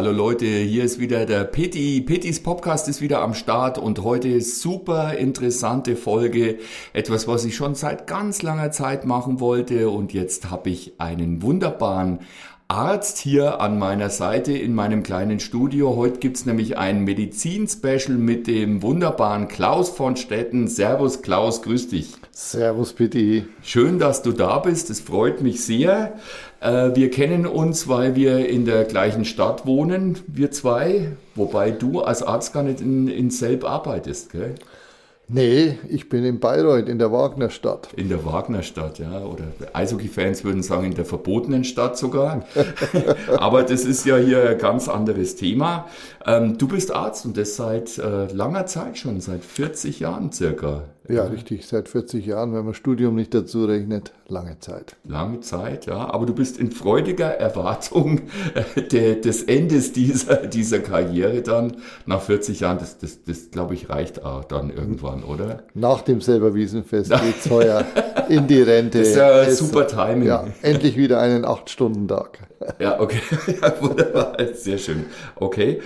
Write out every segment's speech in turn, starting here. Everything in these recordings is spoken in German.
Hallo Leute, hier ist wieder der Petti. Pettis Podcast ist wieder am Start und heute super interessante Folge. Etwas, was ich schon seit ganz langer Zeit machen wollte und jetzt habe ich einen wunderbaren Arzt hier an meiner Seite in meinem kleinen Studio. Heute gibt's nämlich ein Medizin-Special mit dem wunderbaren Klaus von Stetten. Servus Klaus, grüß dich. Servus Petti. Schön, dass du da bist, es freut mich sehr. Wir kennen uns, weil wir in der gleichen Stadt wohnen, wir zwei, wobei du als Arzt gar nicht in Selb arbeitest, gell? Nee, ich bin in Bayreuth, in der Wagnerstadt. In der Wagnerstadt, ja, oder Eishockey-Fans würden sagen, in der verbotenen Stadt sogar. Aber das ist ja hier ein ganz anderes Thema. Du bist Arzt und das seit langer Zeit schon, seit 40 Jahren circa. Ja, richtig, seit 40 Jahren, wenn man Studium nicht dazu rechnet, lange Zeit. Lange Zeit, ja, aber du bist in freudiger Erwartung des Endes dieser Karriere dann, nach 40 Jahren, das glaube ich reicht auch dann irgendwann, oder? Nach dem Selberwiesenfest geht's heuer in die Rente. Das ist ja super Timing. Ja, endlich wieder einen 8-Stunden-Tag. Ja, okay, ja, wunderbar, sehr schön. Okay,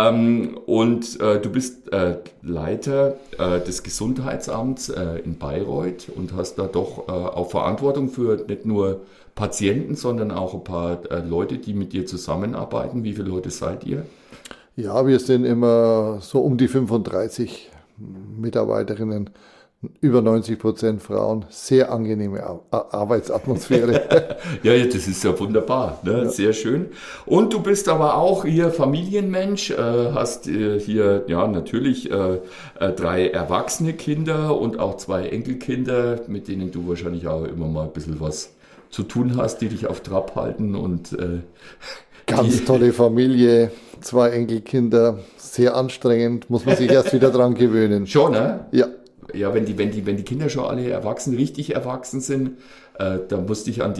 und du bist Leiter des Gesundheitsamts in Bayreuth und hast da doch auch Verantwortung für nicht nur Patienten, sondern auch ein paar Leute, die mit dir zusammenarbeiten. Wie viele Leute seid ihr? Ja, wir sind immer so um die 35 Mitarbeiterinnen. Über 90% Frauen, sehr angenehme Arbeitsatmosphäre. Ja, das ist ja wunderbar, ne? Ja. Sehr schön. Und du bist aber auch hier Familienmensch, hast hier ja natürlich 3 erwachsene Kinder und auch 2 Enkelkinder, mit denen du wahrscheinlich auch immer mal ein bisschen was zu tun hast, die dich auf Trab halten und ganz tolle Familie, 2 Enkelkinder, sehr anstrengend, muss man sich erst wieder dran gewöhnen. Schon, ne? Ja. Ja, wenn die Kinder schon alle richtig erwachsen sind, dann musste ich an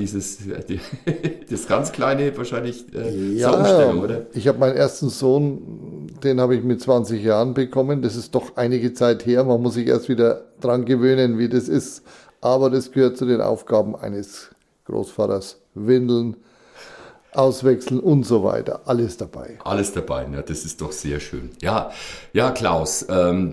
das ganz Kleine wahrscheinlich ja, umstellen, oder? Ich habe meinen ersten Sohn, den habe ich mit 20 Jahren bekommen. Das ist doch einige Zeit her. Man muss sich erst wieder dran gewöhnen, wie das ist. Aber das gehört zu den Aufgaben eines Großvaters. Windeln, auswechseln und so weiter. Alles dabei. Alles dabei, ne? Das ist doch sehr schön. Ja, Klaus,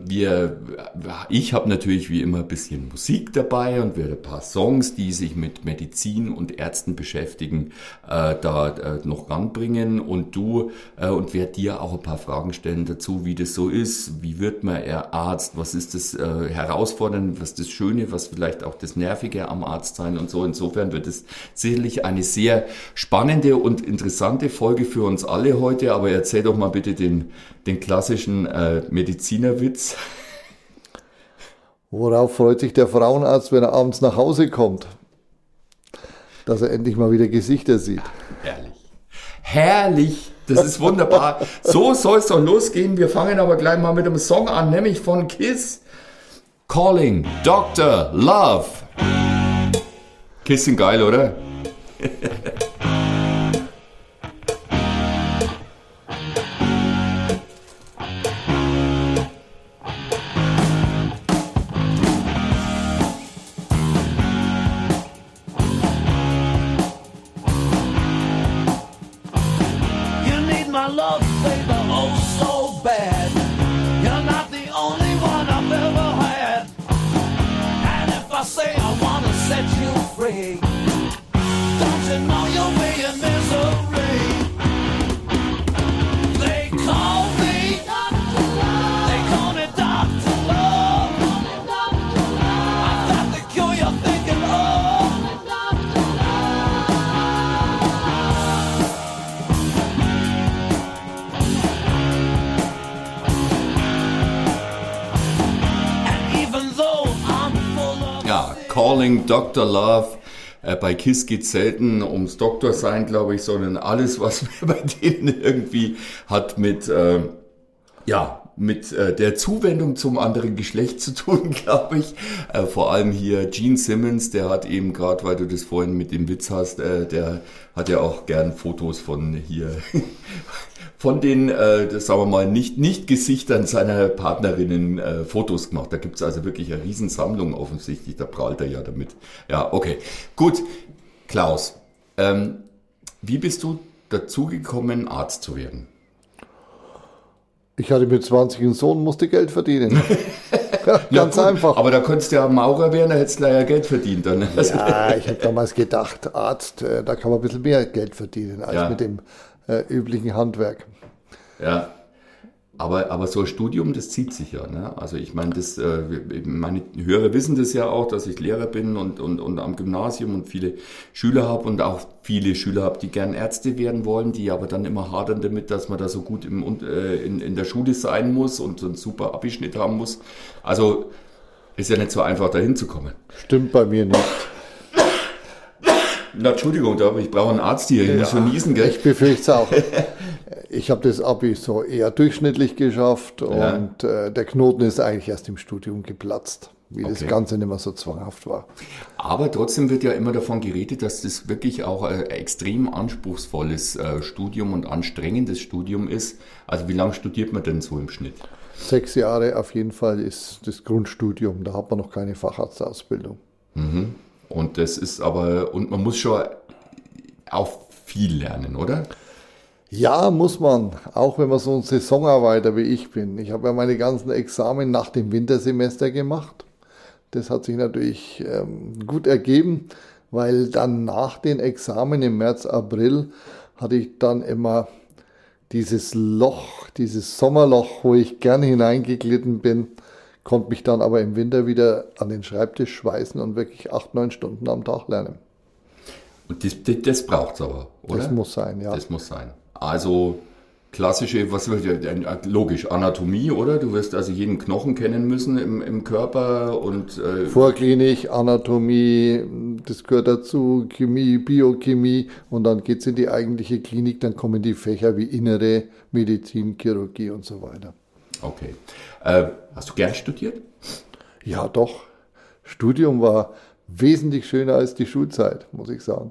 ich habe natürlich wie immer ein bisschen Musik dabei und werde ein paar Songs, die sich mit Medizin und Ärzten beschäftigen, noch ranbringen und werde dir auch ein paar Fragen stellen dazu, wie das so ist, wie wird man Arzt, was ist das Herausfordernde, was das Schöne, was vielleicht auch das Nervige am Arzt sein und so. Insofern wird es sicherlich eine sehr spannende und interessante Folge für uns alle heute, aber erzähl doch mal bitte den klassischen Medizinerwitz. Worauf freut sich der Frauenarzt, wenn er abends nach Hause kommt? Dass er endlich mal wieder Gesichter sieht. Herrlich. Herrlich. Das ist wunderbar. So soll es doch losgehen. Wir fangen aber gleich mal mit einem Song an, nämlich von Kiss. Calling Dr. Love. Kiss sind geil, oder? Love, baby, oh so bad. You're not the only one I've ever had. And if I say I wanna set you free, don't you know you'll be in misery? They call me Dr. Love. They call me Dr. Love. I've got the cure you're thinking of. Dr. Love. Ja, Calling Dr. Love. Bei Kiss geht es selten ums Doktorsein, glaube ich, sondern alles, was bei denen irgendwie hat mit der Zuwendung zum anderen Geschlecht zu tun, glaube ich. Vor allem hier Gene Simmons, der hat eben gerade, weil du das vorhin mit dem Witz hast, der hat ja auch gern Fotos von hier, von den, sagen wir mal, nicht Gesichtern seiner Partnerinnen Fotos gemacht. Da gibt's also wirklich eine Riesensammlung offensichtlich, da prahlt er ja damit. Ja, okay. Gut, Klaus, wie bist du dazu gekommen, Arzt zu werden? Ich hatte mit 20 einen Sohn, musste Geld verdienen. Ganz gut, einfach. Aber da könntest du ja Maurer werden, da hättest du ja Geld verdient dann. Ja, ich habe damals gedacht, Arzt, da kann man ein bisschen mehr Geld verdienen als mit dem üblichen Handwerk. Ja, aber so ein Studium, das zieht sich ja. Ne? Also ich meine, meine Hörer wissen das ja auch, dass ich Lehrer bin und am Gymnasium und viele Schüler habe und auch viele Schüler habe, die gern Ärzte werden wollen, die aber dann immer hadern damit, dass man da so gut in der Schule sein muss und so einen super Abischnitt haben muss. Also ist ja nicht so einfach, da hinzukommen. Stimmt bei mir nicht. Na, Entschuldigung, ich brauche einen Arzt hier, ich muss schon niesen, gell? Ich befürchte es auch. Ich habe das Abi so eher durchschnittlich geschafft und der Knoten ist eigentlich erst im Studium geplatzt, wie das Ganze nicht mehr so zwanghaft war. Aber trotzdem wird ja immer davon geredet, dass das wirklich auch ein extrem anspruchsvolles Studium und anstrengendes Studium ist. Also wie lange studiert man denn so im Schnitt? 6 Jahre auf jeden Fall ist das Grundstudium, da hat man noch keine Facharztausbildung. Mhm. Und das ist und man muss schon auch viel lernen, oder? Ja, muss man, auch wenn man so ein Saisonarbeiter wie ich bin. Ich habe ja meine ganzen Examen nach dem Wintersemester gemacht. Das hat sich natürlich gut ergeben, weil dann nach den Examen im März, April hatte ich dann immer dieses Loch, dieses Sommerloch, wo ich gerne hineingeglitten bin, konnte mich dann aber im Winter wieder an den Schreibtisch schweißen und wirklich 8-9 Stunden am Tag lernen. Und das braucht es aber, oder? Das muss sein, ja. Das muss sein. Also klassische, logisch, Anatomie, oder? Du wirst also jeden Knochen kennen müssen im Körper und... Vorklinik, Anatomie, das gehört dazu, Chemie, Biochemie und dann geht es in die eigentliche Klinik, dann kommen die Fächer wie Innere Medizin, Chirurgie und so weiter. Okay. Hast du gern studiert? Ja, doch. Studium war wesentlich schöner als die Schulzeit, muss ich sagen.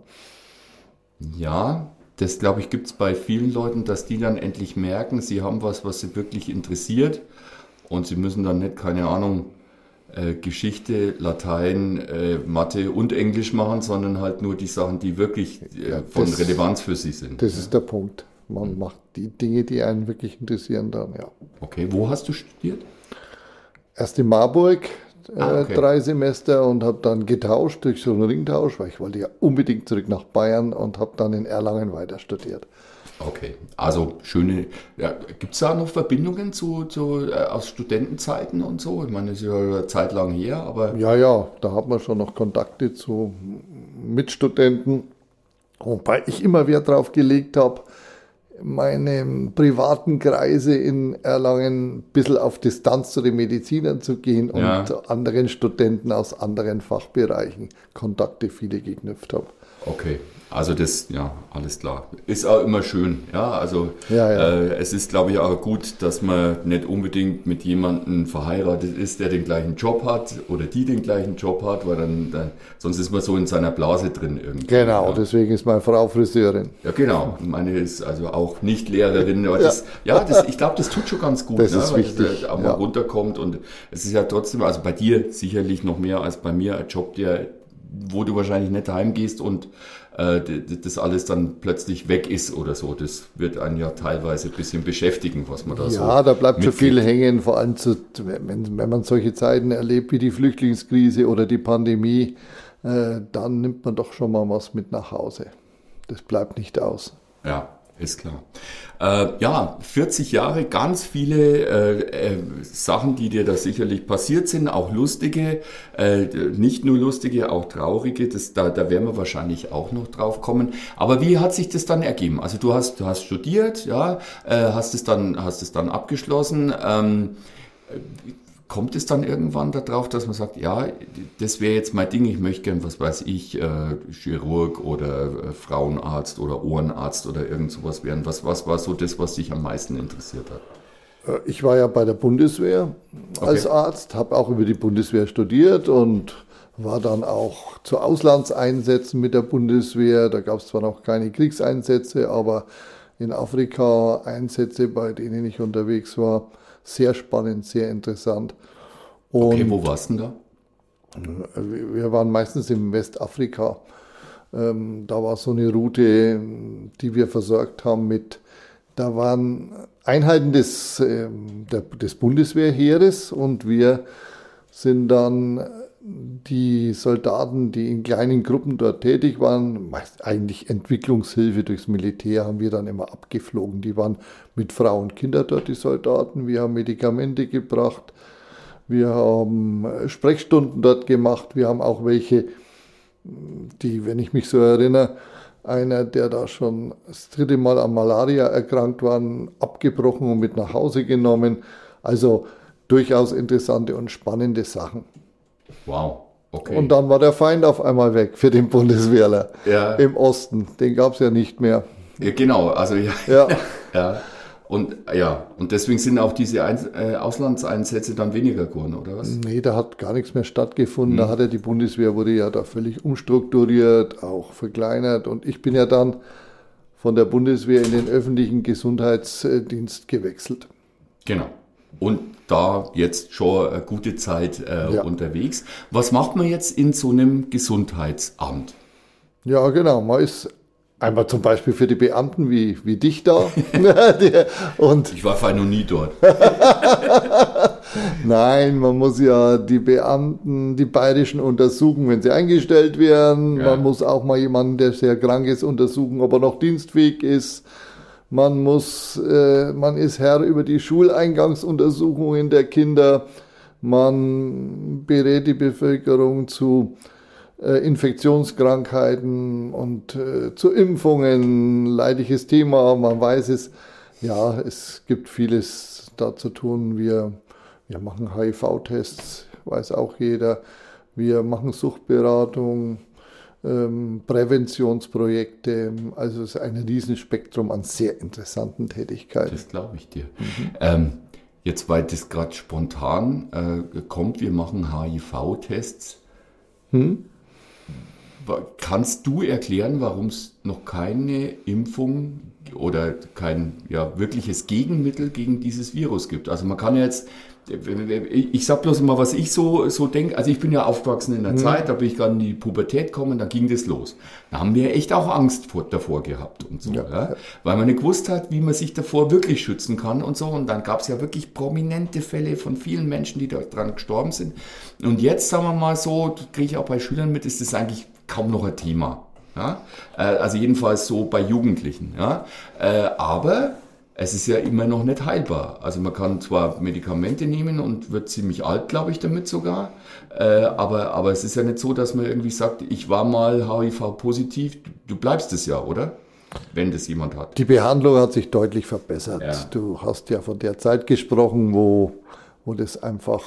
Ja, das glaube ich gibt es bei vielen Leuten, dass die dann endlich merken, sie haben was sie wirklich interessiert und sie müssen dann nicht, keine Ahnung, Geschichte, Latein, Mathe und Englisch machen, sondern halt nur die Sachen, die wirklich von Relevanz für sie sind. Das ist der Punkt. Man macht die Dinge, die einen wirklich interessieren dann, ja. Okay, wo hast du studiert? Erst in Marburg, okay. 3 Semester und habe dann getauscht durch so einen Ringtausch, weil ich wollte ja unbedingt zurück nach Bayern und habe dann in Erlangen weiter studiert. Okay, also schöne, gibt es da noch Verbindungen aus Studentenzeiten und so? Ich meine, das ist ja eine Zeit lang her, aber... Ja, da hat man schon noch Kontakte zu Mitstudenten, wobei ich immer Wert drauf gelegt habe, meine privaten Kreise in Erlangen ein bisschen auf Distanz zu den Medizinern zu gehen und anderen Studenten aus anderen Fachbereichen Kontakte viele geknüpft habe. Okay, also das, alles klar. Ist auch immer schön, also es ist, glaube ich, auch gut, dass man nicht unbedingt mit jemandem verheiratet ist, der den gleichen Job hat oder die den gleichen Job hat, weil dann sonst ist man so in seiner Blase drin irgendwie. Genau, deswegen ist meine Frau Friseurin. Ja, genau. Meine ist also auch nicht Lehrerin, aber ich glaube, das tut schon ganz gut, das ist wichtig, weil es auch mal runterkommt und es ist ja trotzdem, also bei dir sicherlich noch mehr als bei mir, ein Job, wo du wahrscheinlich nicht heimgehst und das alles dann plötzlich weg ist oder so. Das wird einen ja teilweise ein bisschen beschäftigen, was man da so... Ja, da bleibt schon viel hängen, vor allem wenn man solche Zeiten erlebt wie die Flüchtlingskrise oder die Pandemie, dann nimmt man doch schon mal was mit nach Hause. Das bleibt nicht aus. Ja, ist klar. 40 Jahre, ganz viele Sachen, die dir da sicherlich passiert sind, auch lustige, nicht nur lustige, auch traurige, da werden wir wahrscheinlich auch noch drauf kommen. Aber wie hat sich das dann ergeben? Also du hast studiert, hast es dann abgeschlossen. Kommt es dann irgendwann darauf, dass man sagt, das wäre jetzt mein Ding, ich möchte gern, was weiß ich, Chirurg oder Frauenarzt oder Ohrenarzt oder irgend sowas werden? Was war so das, was dich am meisten interessiert hat? Ich war ja bei der Bundeswehr als Arzt, habe auch über die Bundeswehr studiert und war dann auch zu Auslandseinsätzen mit der Bundeswehr. Da gab es zwar noch keine Kriegseinsätze, aber in Afrika Einsätze, bei denen ich unterwegs war. Sehr spannend, sehr interessant. Und wo warst du denn da? Wir waren meistens in Westafrika. Da war so eine Route, die wir versorgt haben mit Da waren Einheiten des Bundeswehrheeres und wir sind dann die Soldaten, die in kleinen Gruppen dort tätig waren, meist eigentlich Entwicklungshilfe durchs Militär, haben wir dann immer abgeflogen. Die waren mit Frau und Kinder dort, die Soldaten. Wir haben Medikamente gebracht, wir haben Sprechstunden dort gemacht. Wir haben auch welche, die, wenn ich mich so erinnere, einer, der da schon das 3. Mal an Malaria erkrankt war, abgebrochen und mit nach Hause genommen. Also durchaus interessante und spannende Sachen. Wow, okay. Und dann war der Feind auf einmal weg für den Bundeswehrler im Osten. Den gab es ja nicht mehr. Ja, genau, also ja. Und deswegen sind auch diese Auslandseinsätze dann weniger geworden, oder was? Nee, da hat gar nichts mehr stattgefunden. Da hat ja die Bundeswehr, wurde ja da völlig umstrukturiert, auch verkleinert. Und ich bin ja dann von der Bundeswehr in den öffentlichen Gesundheitsdienst gewechselt. Genau. Und da jetzt schon eine gute Zeit unterwegs. Was macht man jetzt in so einem Gesundheitsamt? Ja, genau. Man ist einmal zum Beispiel für die Beamten wie dich da. Und ich war vorher noch nie dort. Nein, man muss ja die Beamten, die bayerischen untersuchen, wenn sie eingestellt werden. Ja. Man muss auch mal jemanden, der sehr krank ist, untersuchen, ob er noch dienstfähig ist. Man ist Herr über die Schuleingangsuntersuchungen der Kinder. Man berät die Bevölkerung zu Infektionskrankheiten und zu Impfungen. Leidiges Thema, man weiß es. Ja, es gibt vieles da zu tun. Wir machen HIV-Tests, weiß auch jeder. Wir machen Suchtberatung. Präventionsprojekte, also es ist ein Riesenspektrum an sehr interessanten Tätigkeiten. Das glaube ich dir. Jetzt, weil das gerade spontan kommt, wir machen HIV-Tests. Kannst du erklären, warum es noch keine Impfung oder kein wirkliches Gegenmittel gegen dieses Virus gibt? Also man kann ja jetzt, ich sag bloß mal, was ich so denke. Also ich bin ja aufgewachsen in der Zeit, da bin ich gerade in die Pubertät gekommen, da ging das los. Da haben wir echt auch Angst davor gehabt und so, weil man nicht gewusst hat, wie man sich davor wirklich schützen kann und so. Und dann gab es ja wirklich prominente Fälle von vielen Menschen, die daran gestorben sind. Und jetzt, sagen wir mal so, kriege ich auch bei Schülern mit, ist das eigentlich kaum noch ein Thema. Ja? Also jedenfalls so bei Jugendlichen. Ja? Aber es ist ja immer noch nicht heilbar. Also man kann zwar Medikamente nehmen und wird ziemlich alt, glaube ich, damit sogar. Aber es ist ja nicht so, dass man irgendwie sagt, ich war mal HIV-positiv, du bleibst es ja, oder? Wenn das jemand hat. Die Behandlung hat sich deutlich verbessert. Ja. Du hast ja von der Zeit gesprochen, wo das einfach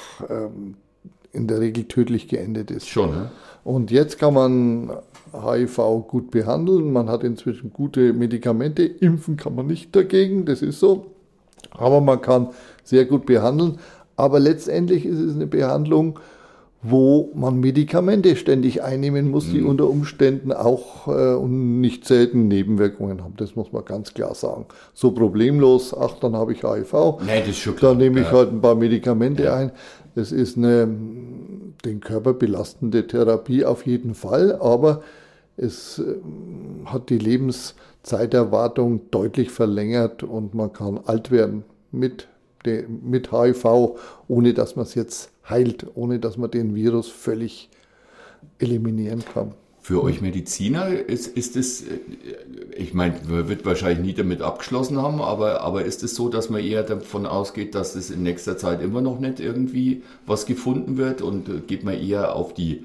in der Regel tödlich geendet ist. Schon, ne? Und jetzt kann man HIV gut behandeln. Man hat inzwischen gute Medikamente. Impfen kann man nicht dagegen, das ist so. Aber man kann sehr gut behandeln. Aber letztendlich ist es eine Behandlung, wo man Medikamente ständig einnehmen muss, die unter Umständen auch und nicht selten Nebenwirkungen haben. Das muss man ganz klar sagen. So problemlos, dann habe ich HIV. Nein, das ist schon klar. Dann nehme ich halt ein paar Medikamente ein. Das ist eine den Körper belastende Therapie auf jeden Fall, aber es hat die Lebenszeiterwartung deutlich verlängert und man kann alt werden mit HIV, ohne dass man es jetzt heilt, ohne dass man den Virus völlig eliminieren kann. Für euch Mediziner ist es, ich meine, man wird wahrscheinlich nie damit abgeschlossen haben, aber ist es so, dass man eher davon ausgeht, dass es in nächster Zeit immer noch nicht irgendwie was gefunden wird und geht man eher auf die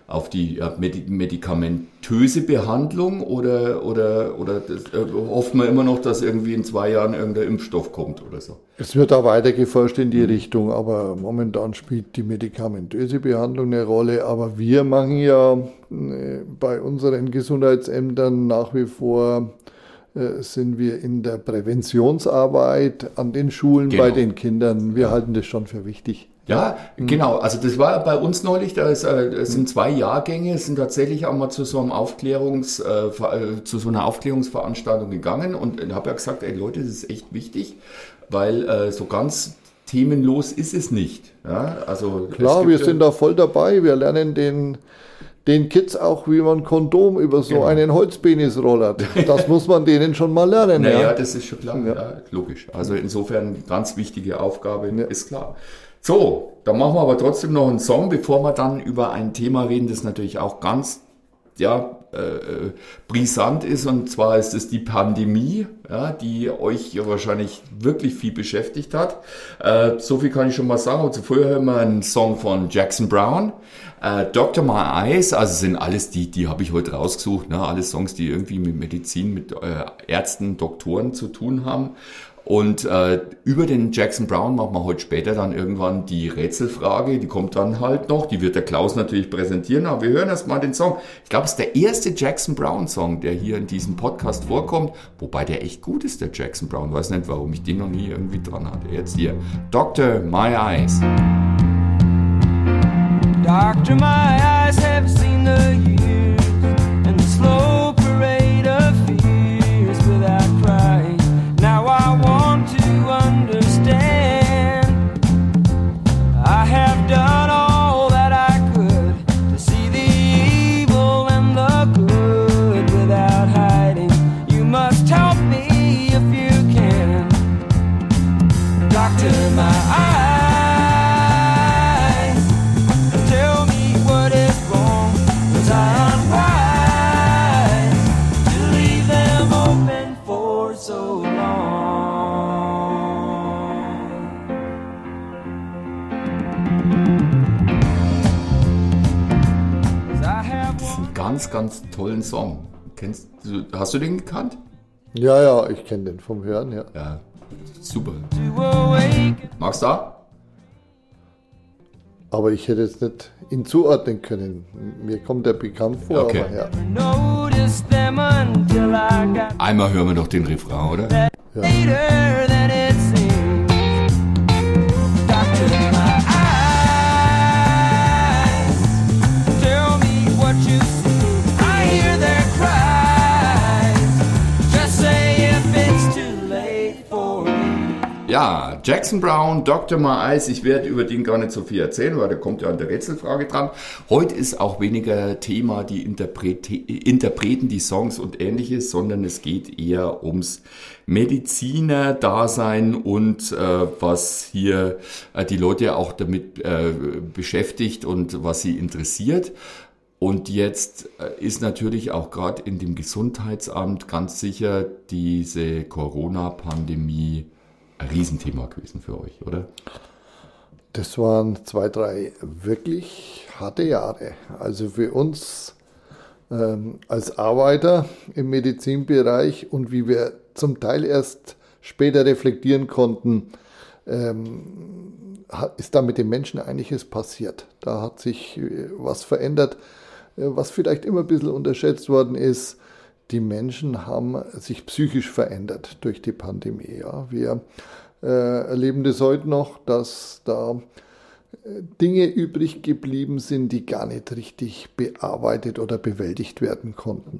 medikamentöse Behandlung oder hofft man immer noch, dass irgendwie in 2 Jahren irgendein Impfstoff kommt oder so? Es wird da weiter geforscht in die Richtung, aber momentan spielt die medikamentöse Behandlung eine Rolle. Aber wir machen ja bei unseren Gesundheitsämtern nach wie vor sind wir in der Präventionsarbeit an den Schulen, bei den Kindern. Wir halten das schon für wichtig. Ja, genau. Also das war bei uns neulich, es sind 2 Jahrgänge, es sind tatsächlich auch mal zu so einer Aufklärungsveranstaltung gegangen und habe ja gesagt, ey Leute, das ist echt wichtig, weil so ganz themenlos ist es nicht. Ja, also klar, wir sind da voll dabei, wir lernen den Kids auch, wie man Kondom über so einen Holzpenis rollert. Das muss man denen schon mal lernen. Naja, das ist schon klar, ja, logisch. Also insofern ganz wichtige Aufgabe, ist klar. So, dann machen wir aber trotzdem noch einen Song, bevor wir dann über ein Thema reden, das natürlich auch ganz brisant ist, und zwar ist es die Pandemie, ja, die euch ja wahrscheinlich wirklich viel beschäftigt hat. So viel kann ich schon mal sagen. Und zuvor hören wir einen Song von Jackson Browne, Dr. My Eyes, also sind alles die habe ich heute rausgesucht, ne? Alle Songs, die irgendwie mit Medizin, mit Ärzten, Doktoren zu tun haben. Und über den Jackson Browne machen wir heute später dann irgendwann die Rätselfrage, die kommt dann halt noch, die wird der Klaus natürlich präsentieren, aber wir hören erst mal den Song. Ich glaube, es ist der erste Jackson Browne Song, der hier in diesem Podcast vorkommt, wobei der echt gut ist, der Jackson Browne. Weiß nicht, warum ich den noch nie irgendwie dran hatte. Jetzt hier, Dr. My Eyes. Dr. My eyes have seen the years and the slow parade of fears without crying. Now I want to understand. I have done all that I could to see the evil and the good without hiding. You must help me if you can. Doctor, my eyes, tell me what is wrong, 'cause I'm wise to leave them open for so long. Ganz, ganz tollen Song. Hast du den gekannt? Ja, ich kenne den vom Hören, ja. Ja, super. To awaken. Magst du da? Aber ich hätte jetzt nicht ihn zuordnen können. Mir kommt der bekannt vor, Okay. aber ja. Notice them until I got Einmal hören wir doch den Refrain, oder? later than it seems. Doctor, my eyes, tell me what you see. I hear their cries. Just say if it's too late for me. Ja, Jackson Browne, Dr. My Eyes. Ich werde über den gar nicht so viel erzählen, weil da kommt ja an der Rätselfrage dran. Heute ist auch weniger Thema die Interpreten, die Songs und Ähnliches, sondern es geht eher ums Mediziner-Dasein und was hier die Leute auch damit beschäftigt und was sie interessiert. Und jetzt ist natürlich auch gerade in dem Gesundheitsamt ganz sicher diese Corona-Pandemie ein Riesenthema gewesen für euch, oder? Das waren 2, 3 wirklich harte Jahre. Also für uns als Arbeiter im Medizinbereich, und wie wir zum Teil erst später reflektieren konnten, ist da mit den Menschen einiges passiert. Da hat sich was verändert, was vielleicht immer ein bisschen unterschätzt worden ist. Die Menschen haben sich psychisch verändert durch die Pandemie. Ja. Wir erleben das heute noch, dass da Dinge übrig geblieben sind, die gar nicht richtig bearbeitet oder bewältigt werden konnten.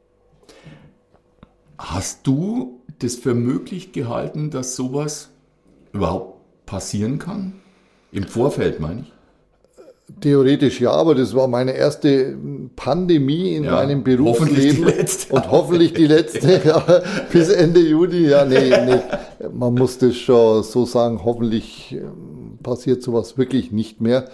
Hast du das für möglich gehalten, dass sowas überhaupt passieren kann? Im Vorfeld, meine ich? Theoretisch ja, aber das war meine erste Pandemie in meinem Berufsleben. Hoffentlich die letzte. Und hoffentlich die letzte, ja, bis Ende Juni. Ja, nee. Man muss das schon so sagen, hoffentlich passiert sowas wirklich nicht mehr.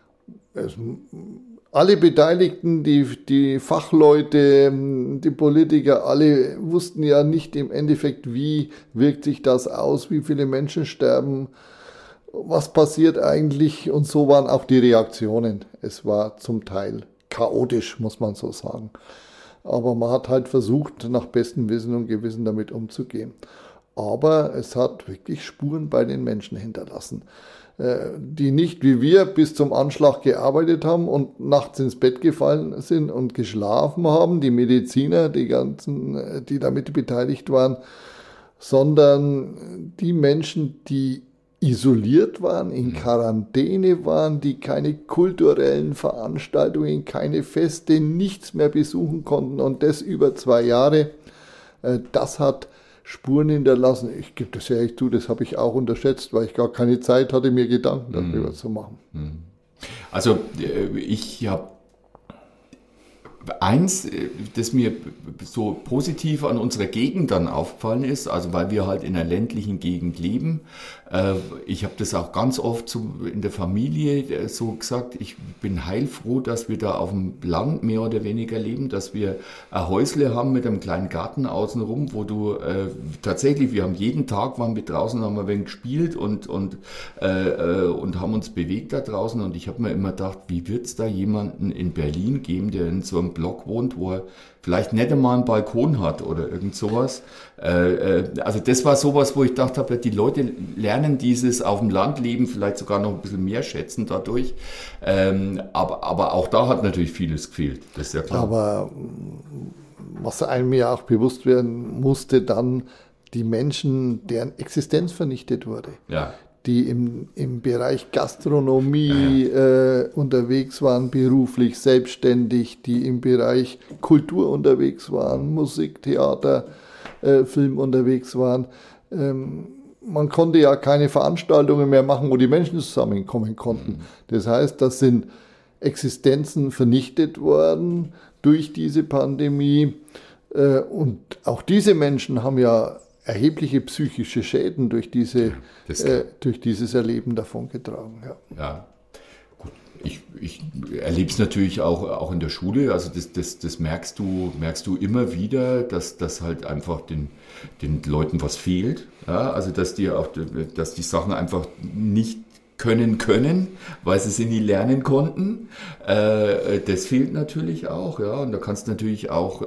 Alle Beteiligten, die Fachleute, die Politiker, alle wussten ja nicht im Endeffekt, wie wirkt sich das aus, wie viele Menschen sterben, was passiert eigentlich, und so waren auch die Reaktionen. Es war zum Teil chaotisch, muss man so sagen. Aber man hat halt versucht, nach bestem Wissen und Gewissen damit umzugehen. Aber es hat wirklich Spuren bei den Menschen hinterlassen, die nicht wie wir bis zum Anschlag gearbeitet haben und nachts ins Bett gefallen sind und geschlafen haben, die Mediziner, die ganzen, die damit beteiligt waren, sondern die Menschen, die isoliert waren, in Quarantäne waren, die keine kulturellen Veranstaltungen, keine Feste, nichts mehr besuchen konnten, und das über 2 Jahre. Das hat Spuren hinterlassen. Ich gebe das ehrlich zu, das habe ich auch unterschätzt, weil ich gar keine Zeit hatte, mir Gedanken darüber zu machen. Also ich habe Eins, das mir so positiv an unserer Gegend dann aufgefallen ist, also weil wir halt in einer ländlichen Gegend leben, ich habe das auch ganz oft so in der Familie so gesagt, ich bin heilfroh, dass wir da auf dem Land mehr oder weniger leben, dass wir ein Häusle haben mit einem kleinen Garten außenrum, wo du tatsächlich, wir haben jeden Tag, waren wir draußen, haben wir ein wenig gespielt und haben uns bewegt da draußen und ich habe mir immer gedacht, wie wird es da jemanden in Berlin geben, der in so einem Block wohnt, wo er vielleicht nicht einmal einen Balkon hat oder irgend sowas. Also das war sowas, wo ich gedacht habe, die Leute lernen dieses auf dem Land leben vielleicht sogar noch ein bisschen mehr schätzen dadurch. Aber auch da hat natürlich vieles gefehlt, das ist ja klar. Aber was einem ja auch bewusst werden musste, dann die Menschen, deren Existenz vernichtet wurde. Ja. Die im Bereich Gastronomie unterwegs waren, beruflich, selbstständig, die im Bereich Kultur unterwegs waren, Musik, Theater, Film unterwegs waren. Man konnte ja keine Veranstaltungen mehr machen, wo die Menschen zusammenkommen konnten. Das heißt, das sind Existenzen vernichtet worden durch diese Pandemie. Und auch diese Menschen haben ja erhebliche psychische Schäden durch dieses Erleben davongetragen. Ja. Ja, gut. Ich erlebe es natürlich auch in der Schule. Also das merkst du immer wieder, dass halt einfach den Leuten was fehlt. Ja, also dass die Sachen einfach nicht können, weil sie sie nie lernen konnten. Das fehlt natürlich auch, ja. Und da kannst du natürlich auch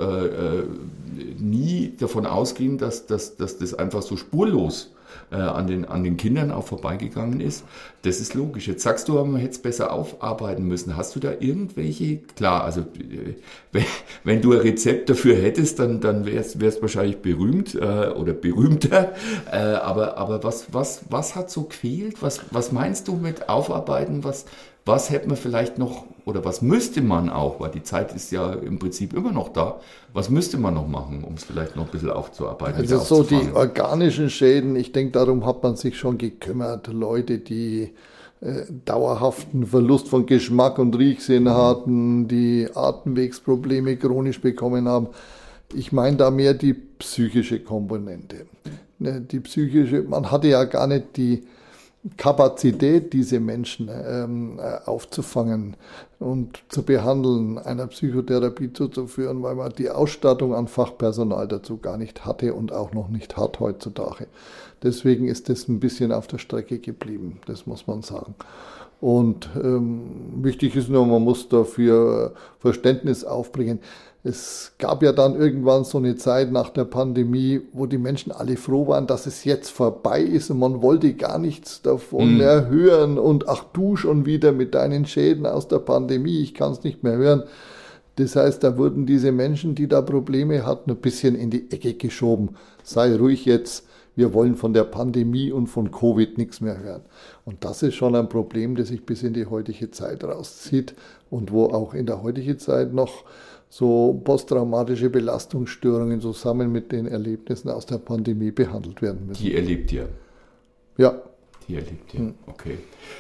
nie davon ausgehen, dass das einfach so spurlos an den Kindern auch vorbeigegangen ist. Das ist logisch. Jetzt sagst du, man hätte es besser aufarbeiten müssen. Hast du da irgendwelche, klar, also wenn du ein Rezept dafür hättest, dann wär's wahrscheinlich berühmt oder berühmter. Aber was hat so gefehlt? Was meinst du mit aufarbeiten? Was hätte man vielleicht noch, oder was müsste man auch, weil die Zeit ist ja im Prinzip immer noch da, was müsste man noch machen, um es vielleicht noch ein bisschen aufzuarbeiten? Also so die organischen Schäden, ich denke, darum hat man sich schon gekümmert. Leute, die dauerhaften Verlust von Geschmack und Riechsinn hatten, die Atemwegsprobleme chronisch bekommen haben. Ich meine da mehr die psychische Komponente. Die psychische, man hatte ja gar nicht die Kapazität, diese Menschen aufzufangen und zu behandeln, einer Psychotherapie zuzuführen, weil man die Ausstattung an Fachpersonal dazu gar nicht hatte und auch noch nicht hat heutzutage. Deswegen ist das ein bisschen auf der Strecke geblieben, das muss man sagen. Und wichtig ist nur, man muss dafür Verständnis aufbringen. Es gab ja dann irgendwann so eine Zeit nach der Pandemie, wo die Menschen alle froh waren, dass es jetzt vorbei ist und man wollte gar nichts davon mehr hören und ach du schon wieder mit deinen Schäden aus der Pandemie, ich kann es nicht mehr hören. Das heißt, da wurden diese Menschen, die da Probleme hatten, ein bisschen in die Ecke geschoben. Sei ruhig jetzt, wir wollen von der Pandemie und von Covid nichts mehr hören. Und das ist schon ein Problem, das sich bis in die heutige Zeit rauszieht und wo auch in der heutigen Zeit noch so posttraumatische Belastungsstörungen zusammen mit den Erlebnissen aus der Pandemie behandelt werden müssen. Die erlebt ihr? Ja. Die erlebt ihr, okay.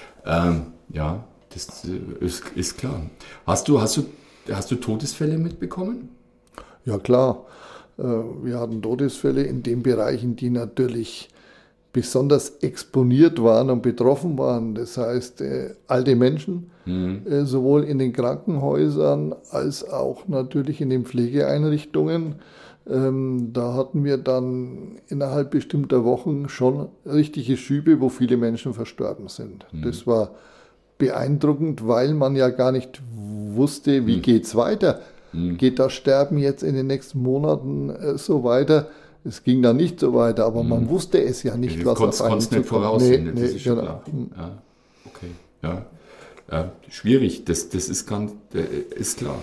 Ja, das ist klar. Hast du Todesfälle mitbekommen? Ja, klar. Wir hatten Todesfälle in den Bereichen, die natürlich besonders exponiert waren und betroffen waren. Das heißt, alte Menschen, sowohl in den Krankenhäusern als auch natürlich in den Pflegeeinrichtungen. Da hatten wir dann innerhalb bestimmter Wochen schon richtige Schübe, wo viele Menschen verstorben sind. Das war beeindruckend, weil man ja gar nicht wusste, wie geht's weiter. Geht das Sterben jetzt in den nächsten Monaten so weiter? Es ging dann nicht so weiter, aber man wusste es ja nicht, was auf einen zukommt. Nicht voraussehen, das ist schon klar. Ja, okay, ja. Ja, schwierig, das ist klar.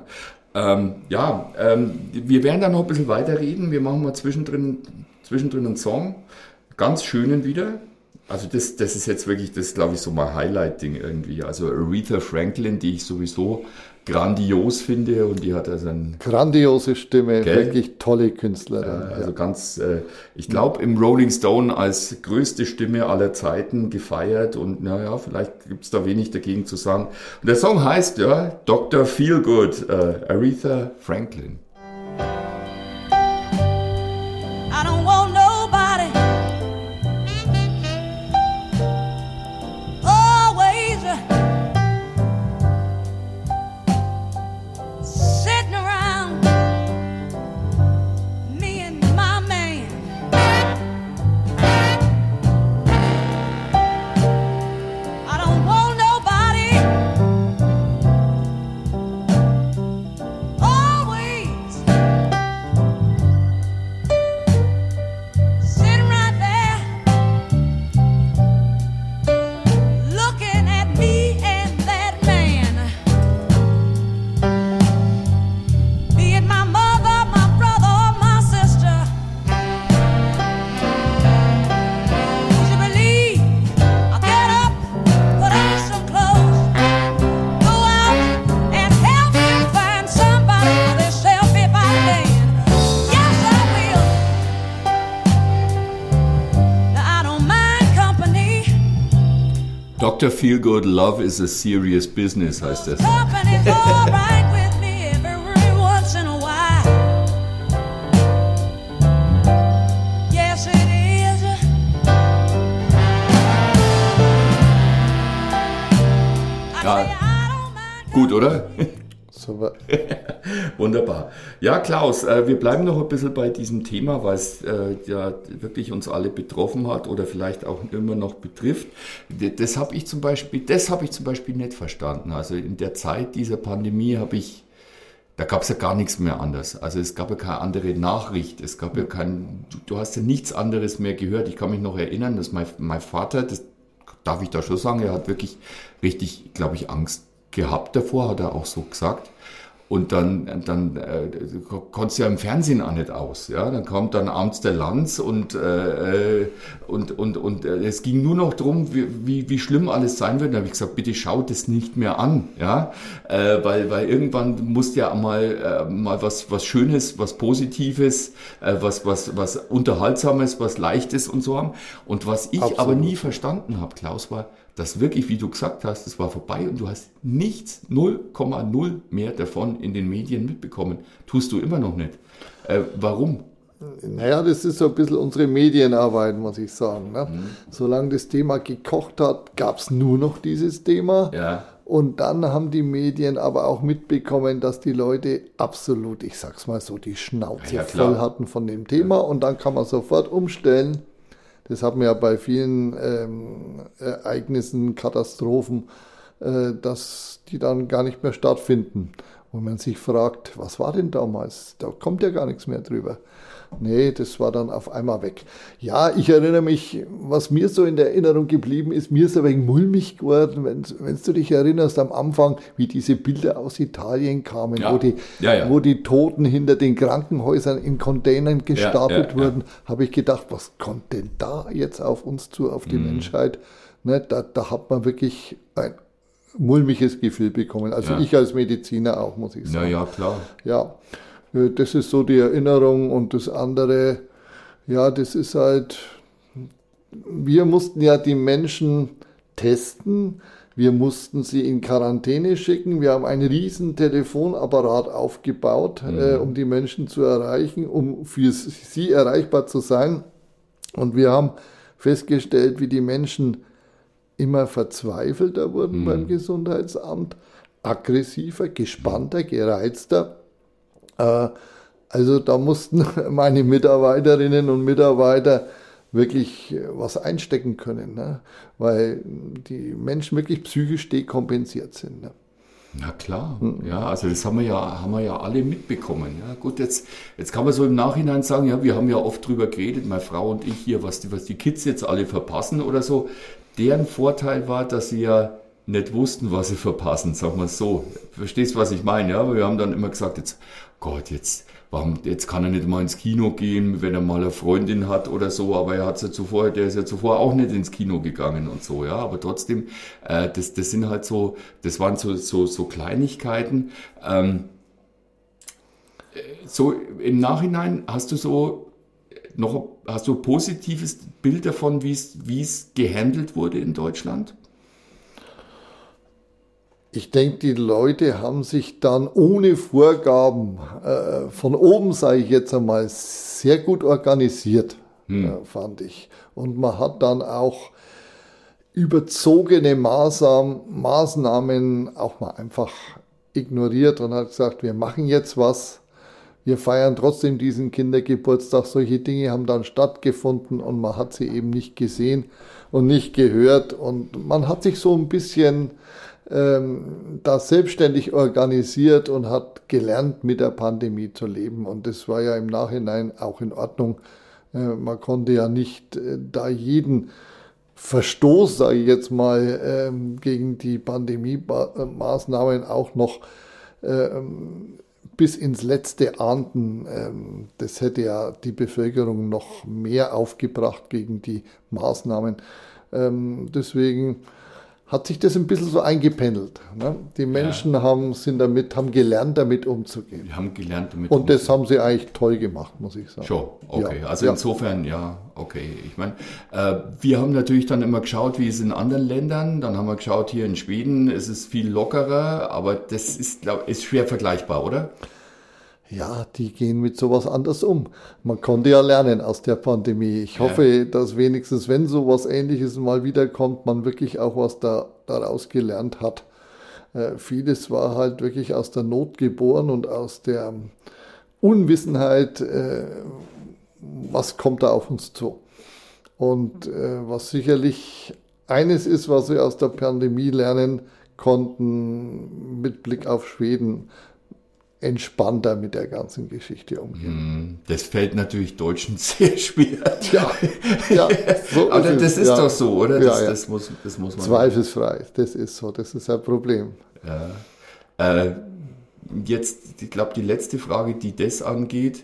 Ja. Wir werden da noch ein bisschen weiter reden. Wir machen mal zwischendrin einen Song, ganz schönen wieder. Also das ist jetzt wirklich, das glaube ich so mein Highlight-Ding irgendwie. Also Aretha Franklin, die ich sowieso grandios finde und die hat also ein... Grandiose Stimme, Gell? wirklich tolle Künstlerin. Also ganz, ich glaube im Rolling Stone als größte Stimme aller Zeiten gefeiert und naja, vielleicht gibt's da wenig dagegen zu sagen. Und der Song heißt ja Dr. Feelgood, Aretha Franklin. I don't want nobody always sitting around me and my man. I don't want nobody always sitting right there looking at me and that man. Be it my mother, my brother, or my sister. Would you believe I'll get up, put on some clothes, go out and help them find somebody for themselves if I can? Yes, I will. Now, I don't mind company. Dr. Feelgood, Love is a Serious Business heißt das. Company's all right with me every once in a while. Yes, it is. I Ja. say I don't mind Gut, oder? Super. Wunderbar. Ja, Klaus, wir bleiben noch ein bisschen bei diesem Thema, weil es ja wirklich uns alle betroffen hat oder vielleicht auch immer noch betrifft. Das habe ich zum Beispiel nicht verstanden. Also in der Zeit dieser Pandemie da gab es ja gar nichts mehr anders. Also es gab ja keine andere Nachricht. Es gab ja du hast ja nichts anderes mehr gehört. Ich kann mich noch erinnern, dass mein Vater, das darf ich da schon sagen, er hat wirklich richtig, glaube ich, Angst gehabt davor, hat er auch so gesagt. Und dann konntest du ja im Fernsehen auch nicht aus. Ja? Dann kommt dann abends der Lanz und es ging nur noch darum, wie schlimm alles sein wird. Da habe ich gesagt, bitte schaut es nicht mehr an. Ja? Weil irgendwann musst ja mal was Schönes, was Positives, was Unterhaltsames, was Leichtes und so haben. Und was ich Absolut. aber nie verstanden habe, Klaus, war, dass wirklich, wie du gesagt hast, es war vorbei und du hast nichts, 0,0 mehr davon in den Medien mitbekommen. Tust du immer noch nicht. Warum? Naja, das ist so ein bisschen unsere Medienarbeit, muss ich sagen. Ne? Solange das Thema gekocht hat, gab es nur noch dieses Thema. Ja. Und dann haben die Medien aber auch mitbekommen, dass die Leute absolut, ich sag's mal so, die Schnauze Ja, klar. voll hatten von dem Thema. Und dann kann man sofort umstellen. Das haben wir ja bei vielen Ereignissen, Katastrophen, dass die dann gar nicht mehr stattfinden. Und man sich fragt, was war denn damals? Da kommt ja gar nichts mehr drüber. Nee, das war dann auf einmal weg. Ja, ich erinnere mich, was mir so in der Erinnerung geblieben ist, mir ist ein wenig mulmig geworden, wenn du dich erinnerst am Anfang, wie diese Bilder aus Italien kamen, Ja. wo die Toten hinter den Krankenhäusern in Containern gestapelt ja. wurden, habe ich gedacht, was kommt denn da jetzt auf uns zu, auf die Menschheit? Ne, da hat man wirklich ein mulmiges Gefühl bekommen. Also Ja. ich als Mediziner auch, muss ich sagen. Ja, klar. Ja, das ist so die Erinnerung und das andere, ja, das ist halt, wir mussten ja die Menschen testen, wir mussten sie in Quarantäne schicken, wir haben einen riesen Telefonapparat aufgebaut, um die Menschen zu erreichen, um für sie erreichbar zu sein. Und wir haben festgestellt, wie die Menschen immer verzweifelter wurden beim Gesundheitsamt, aggressiver, gespannter, gereizter. Also da mussten meine Mitarbeiterinnen und Mitarbeiter wirklich was einstecken können, ne? Weil die Menschen wirklich psychisch dekompensiert sind. Ne? Na klar, ja, also das haben wir ja alle mitbekommen. Ja, gut, jetzt kann man so im Nachhinein sagen, ja, wir haben ja oft drüber geredet, meine Frau und ich hier, was die Kids jetzt alle verpassen oder so. Deren Vorteil war, dass sie ja nicht wussten, was sie verpassen, sagen wir es so. Verstehst, was ich meine? Ja, aber wir haben dann immer gesagt, jetzt jetzt kann er nicht mal ins Kino gehen, wenn er mal eine Freundin hat oder so, aber der ist ja zuvor auch nicht ins Kino gegangen und so, ja, aber trotzdem, das sind halt so, das waren so Kleinigkeiten. So im Nachhinein hast du ein positives Bild davon, wie es gehandelt wurde in Deutschland? Ich denke, die Leute haben sich dann ohne Vorgaben von oben, sage ich jetzt einmal, sehr gut organisiert, fand ich. Und man hat dann auch überzogene Maßnahmen auch mal einfach ignoriert und hat gesagt, wir machen jetzt was. Wir feiern trotzdem diesen Kindergeburtstag. Solche Dinge haben dann stattgefunden und man hat sie eben nicht gesehen und nicht gehört. Und man hat sich so ein bisschen da selbstständig organisiert und hat gelernt, mit der Pandemie zu leben. Und das war ja im Nachhinein auch in Ordnung. Man konnte ja nicht da jeden Verstoß, sage ich jetzt mal, gegen die Pandemie-Maßnahmen auch noch bis ins Letzte ahnden. Das hätte ja die Bevölkerung noch mehr aufgebracht gegen die Maßnahmen. Deswegen hat sich das ein bisschen so eingependelt. Ne? Die Menschen haben gelernt, damit umzugehen. Wir haben gelernt, damit Und das haben sie eigentlich toll gemacht, muss ich sagen. Schon, okay. Ja. Also insofern, ja, okay. Ich meine, wir haben natürlich dann immer geschaut, wie es in anderen Ländern. Dann haben wir geschaut, hier in Schweden ist es viel lockerer, aber das ist schwer vergleichbar, oder? Ja, die gehen mit sowas anders um. Man konnte ja lernen aus der Pandemie. Ich hoffe, dass wenigstens, wenn sowas Ähnliches mal wiederkommt, man wirklich auch was daraus gelernt hat. Vieles war halt wirklich aus der Not geboren und aus der Unwissenheit, was kommt da auf uns zu. Und was sicherlich eines ist, was wir aus der Pandemie lernen konnten, mit Blick auf Schweden, entspannter mit der ganzen Geschichte umgehen. Das fällt natürlich Deutschen sehr schwer. Ja, so aber das ist ja. doch so, oder? Ja, das muss man. Zweifelsfrei, das ist so, das ist ein Problem. Ja. Jetzt, ich glaube, die letzte Frage, die das angeht,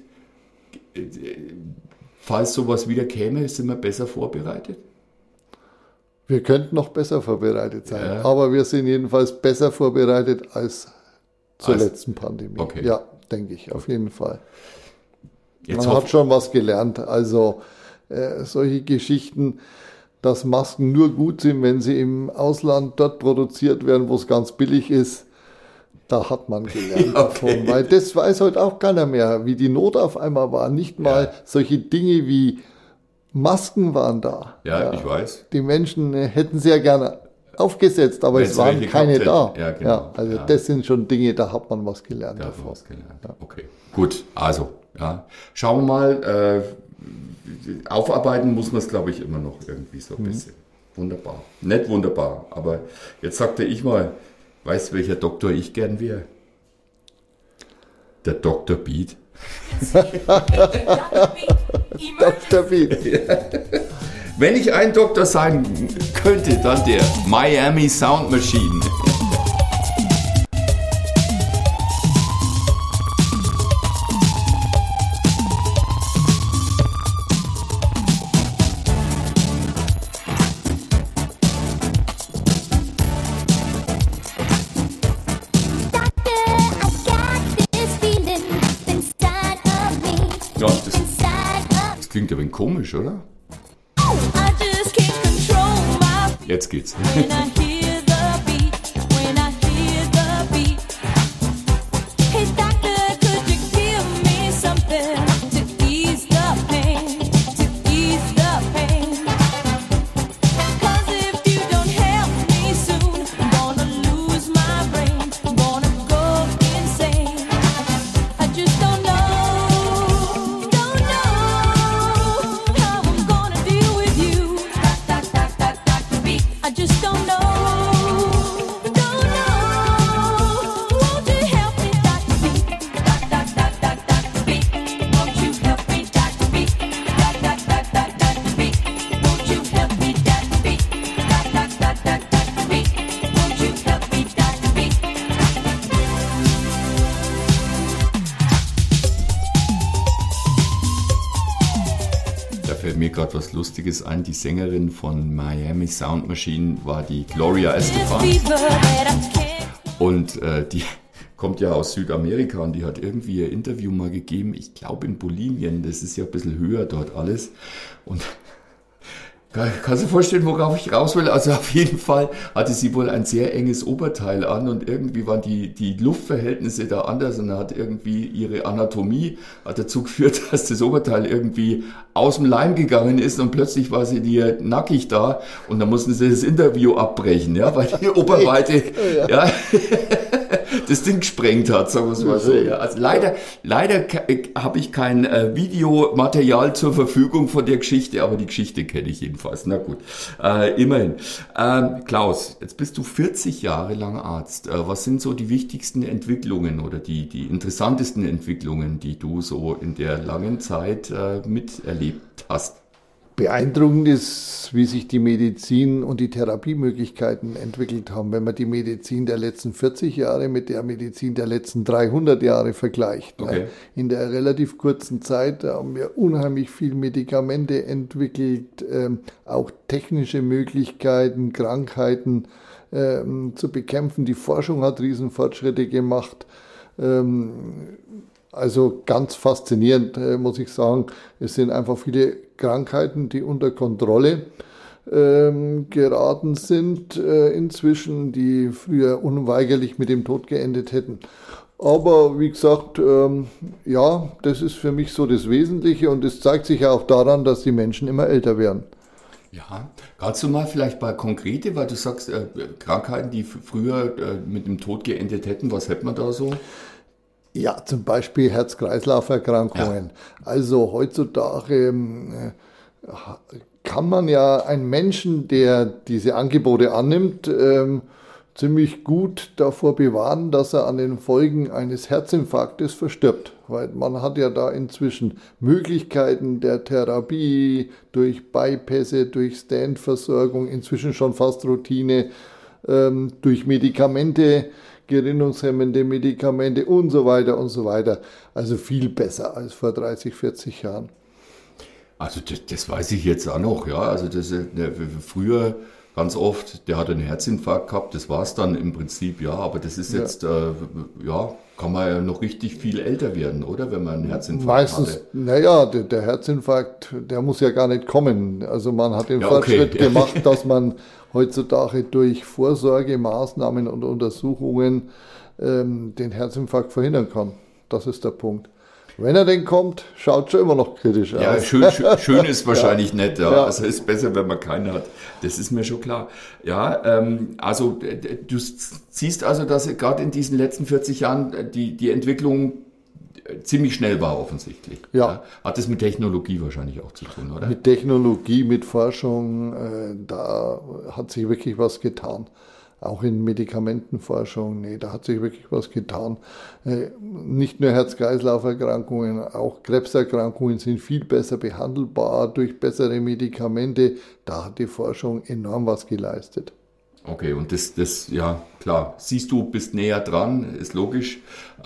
falls sowas wieder käme, sind wir besser vorbereitet? Wir könnten noch besser vorbereitet sein, aber wir sind jedenfalls besser vorbereitet als zur letzten Pandemie. Okay. Ja, denke ich, auf jeden Fall. Jetzt Man hat schon was gelernt. Also solche Geschichten, dass Masken nur gut sind, wenn sie im Ausland dort produziert werden, wo es ganz billig ist, da hat man gelernt davon. Weil das weiß heute auch keiner mehr, wie die Not auf einmal war. Nicht mal solche Dinge wie Masken waren da. Ja, ich weiß. Die Menschen hätten sehr gerne aufgesetzt, aber es waren keine da. Ja, genau. Also das sind schon Dinge, da hat man was gelernt. Da hat man was gelernt. Okay, gut. Also, schauen wir mal. Aufarbeiten muss man es, glaube ich, immer noch irgendwie so ein bisschen. Wunderbar. Nicht wunderbar, aber jetzt sagte ich mal, weißt du, welcher Doktor ich gern wäre? Der Dr. Beat. Dr. Beat. Wenn ich ein Doktor sein könnte, dann der Miami Sound Machine. Ja, das klingt ein wenig komisch, oder? Jetzt geht's. I just don't know. fällt mir gerade was Lustiges ein. Die Sängerin von Miami Sound Machine war die Gloria Estefan. Und die kommt ja aus Südamerika und die hat irgendwie ein Interview mal gegeben, ich glaube in Bolivien, das ist ja ein bisschen höher dort alles. Und kannst du dir vorstellen, worauf ich raus will? Also auf jeden Fall hatte sie wohl ein sehr enges Oberteil an und irgendwie waren die Luftverhältnisse da anders und hat irgendwie ihre Anatomie hat dazu geführt, dass das Oberteil irgendwie aus dem Leim gegangen ist und plötzlich war sie dir nackig da und dann mussten sie das Interview abbrechen, ja, weil die Oberweite ja, das Ding gesprengt hat, sagen wir es mal so. Ja. Also leider habe ich kein Videomaterial zur Verfügung von der Geschichte, aber die Geschichte kenne ich jedenfalls. Na gut, immerhin. Klaus, jetzt bist du 40 Jahre lang Arzt. Was sind so die wichtigsten Entwicklungen oder die interessantesten Entwicklungen, die du so in der langen Zeit miterlebt hast? Beeindruckend ist, wie sich die Medizin und die Therapiemöglichkeiten entwickelt haben. Wenn man die Medizin der letzten 40 Jahre mit der Medizin der letzten 300 Jahre vergleicht. Okay. In der relativ kurzen Zeit haben wir unheimlich viel Medikamente entwickelt, auch technische Möglichkeiten, Krankheiten zu bekämpfen. Die Forschung hat Riesenfortschritte gemacht. Also ganz faszinierend, muss ich sagen. Es sind einfach viele Krankheiten, die unter Kontrolle geraten sind inzwischen, die früher unweigerlich mit dem Tod geendet hätten. Aber wie gesagt, ja, das ist für mich so das Wesentliche und es zeigt sich ja auch daran, dass die Menschen immer älter werden. Ja, kannst du mal vielleicht mal konkrete, weil du sagst, Krankheiten, die früher mit dem Tod geendet hätten, was hätte man da so? Ja, zum Beispiel Herz-Kreislauf-Erkrankungen. Ja. Also heutzutage kann man ja einen Menschen, der diese Angebote annimmt, ziemlich gut davor bewahren, dass er an den Folgen eines Herzinfarktes verstirbt. Weil man hat ja da inzwischen Möglichkeiten der Therapie durch Bypässe, durch Stand-Versorgung, inzwischen schon fast Routine, durch Medikamente, gerinnungshemmende Medikamente und so weiter und so weiter. Also viel besser als vor 30, 40 Jahren. Also das weiß ich jetzt auch noch, ja. Also früher ganz oft, der hat einen Herzinfarkt gehabt, das war es dann im Prinzip, ja. Aber das ist jetzt, kann man ja noch richtig viel älter werden, oder? Wenn man einen Herzinfarkt hatte. Naja, der Herzinfarkt, der muss ja gar nicht kommen. Also man hat den Fortschritt gemacht, dass man heutzutage durch Vorsorgemaßnahmen und Untersuchungen den Herzinfarkt verhindern kann. Das ist der Punkt. Wenn er denn kommt, schaut schon immer noch kritisch aus. Ja, schön ist wahrscheinlich nicht. Ja. Also ist besser, wenn man keinen hat. Das ist mir schon klar. Ja, also du siehst also, dass gerade in diesen letzten 40 Jahren die Entwicklung ziemlich schnell war offensichtlich. Ja. Hat das mit Technologie wahrscheinlich auch zu tun, oder? Mit Technologie, mit Forschung, da hat sich wirklich was getan. Auch in Medikamentenforschung, da hat sich wirklich was getan. Nicht nur Herz-Kreislauf-Erkrankungen, auch Krebserkrankungen sind viel besser behandelbar durch bessere Medikamente. Da hat die Forschung enorm was geleistet. Okay, und das ja klar, siehst du, bist näher dran, ist logisch.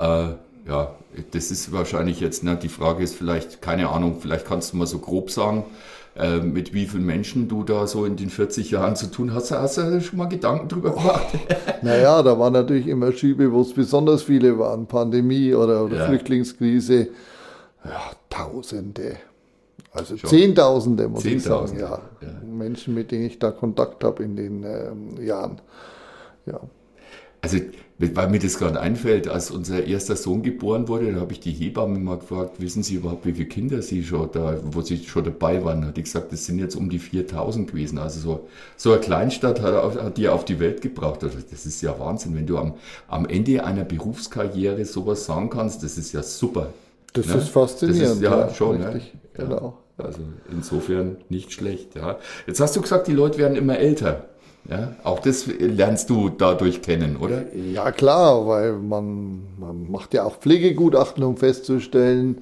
Ja, das ist wahrscheinlich jetzt, ne, die Frage ist vielleicht, keine Ahnung, vielleicht kannst du mal so grob sagen, mit wie vielen Menschen du da so in den 40 Jahren zu tun hast. Hast du schon mal Gedanken drüber gemacht? Naja, da waren natürlich immer Schübe, wo es besonders viele waren. Pandemie oder Flüchtlingskrise. Ja, Tausende. Also schon. Zehntausende, muss ich sagen. Ja. Menschen, mit denen ich da Kontakt habe in den Jahren. Ja. Also, weil mir das gerade einfällt, als unser erster Sohn geboren wurde, da habe ich die Hebamme mal gefragt, wissen Sie überhaupt, wie viele Kinder Sie schon da, wo Sie schon dabei waren? Hat die gesagt, das sind jetzt um die 4000 gewesen. Also so eine Kleinstadt hat die auf die Welt gebracht. Also das ist ja Wahnsinn, wenn du am Ende einer Berufskarriere sowas sagen kannst, das ist ja super. Das ist faszinierend. Das ist ja schon, richtig, ne? Genau. Ja. Also insofern nicht schlecht. Ja. Jetzt hast du gesagt, die Leute werden immer älter. Ja, auch das lernst du dadurch kennen, oder? Ja klar, weil man macht ja auch Pflegegutachten, um festzustellen,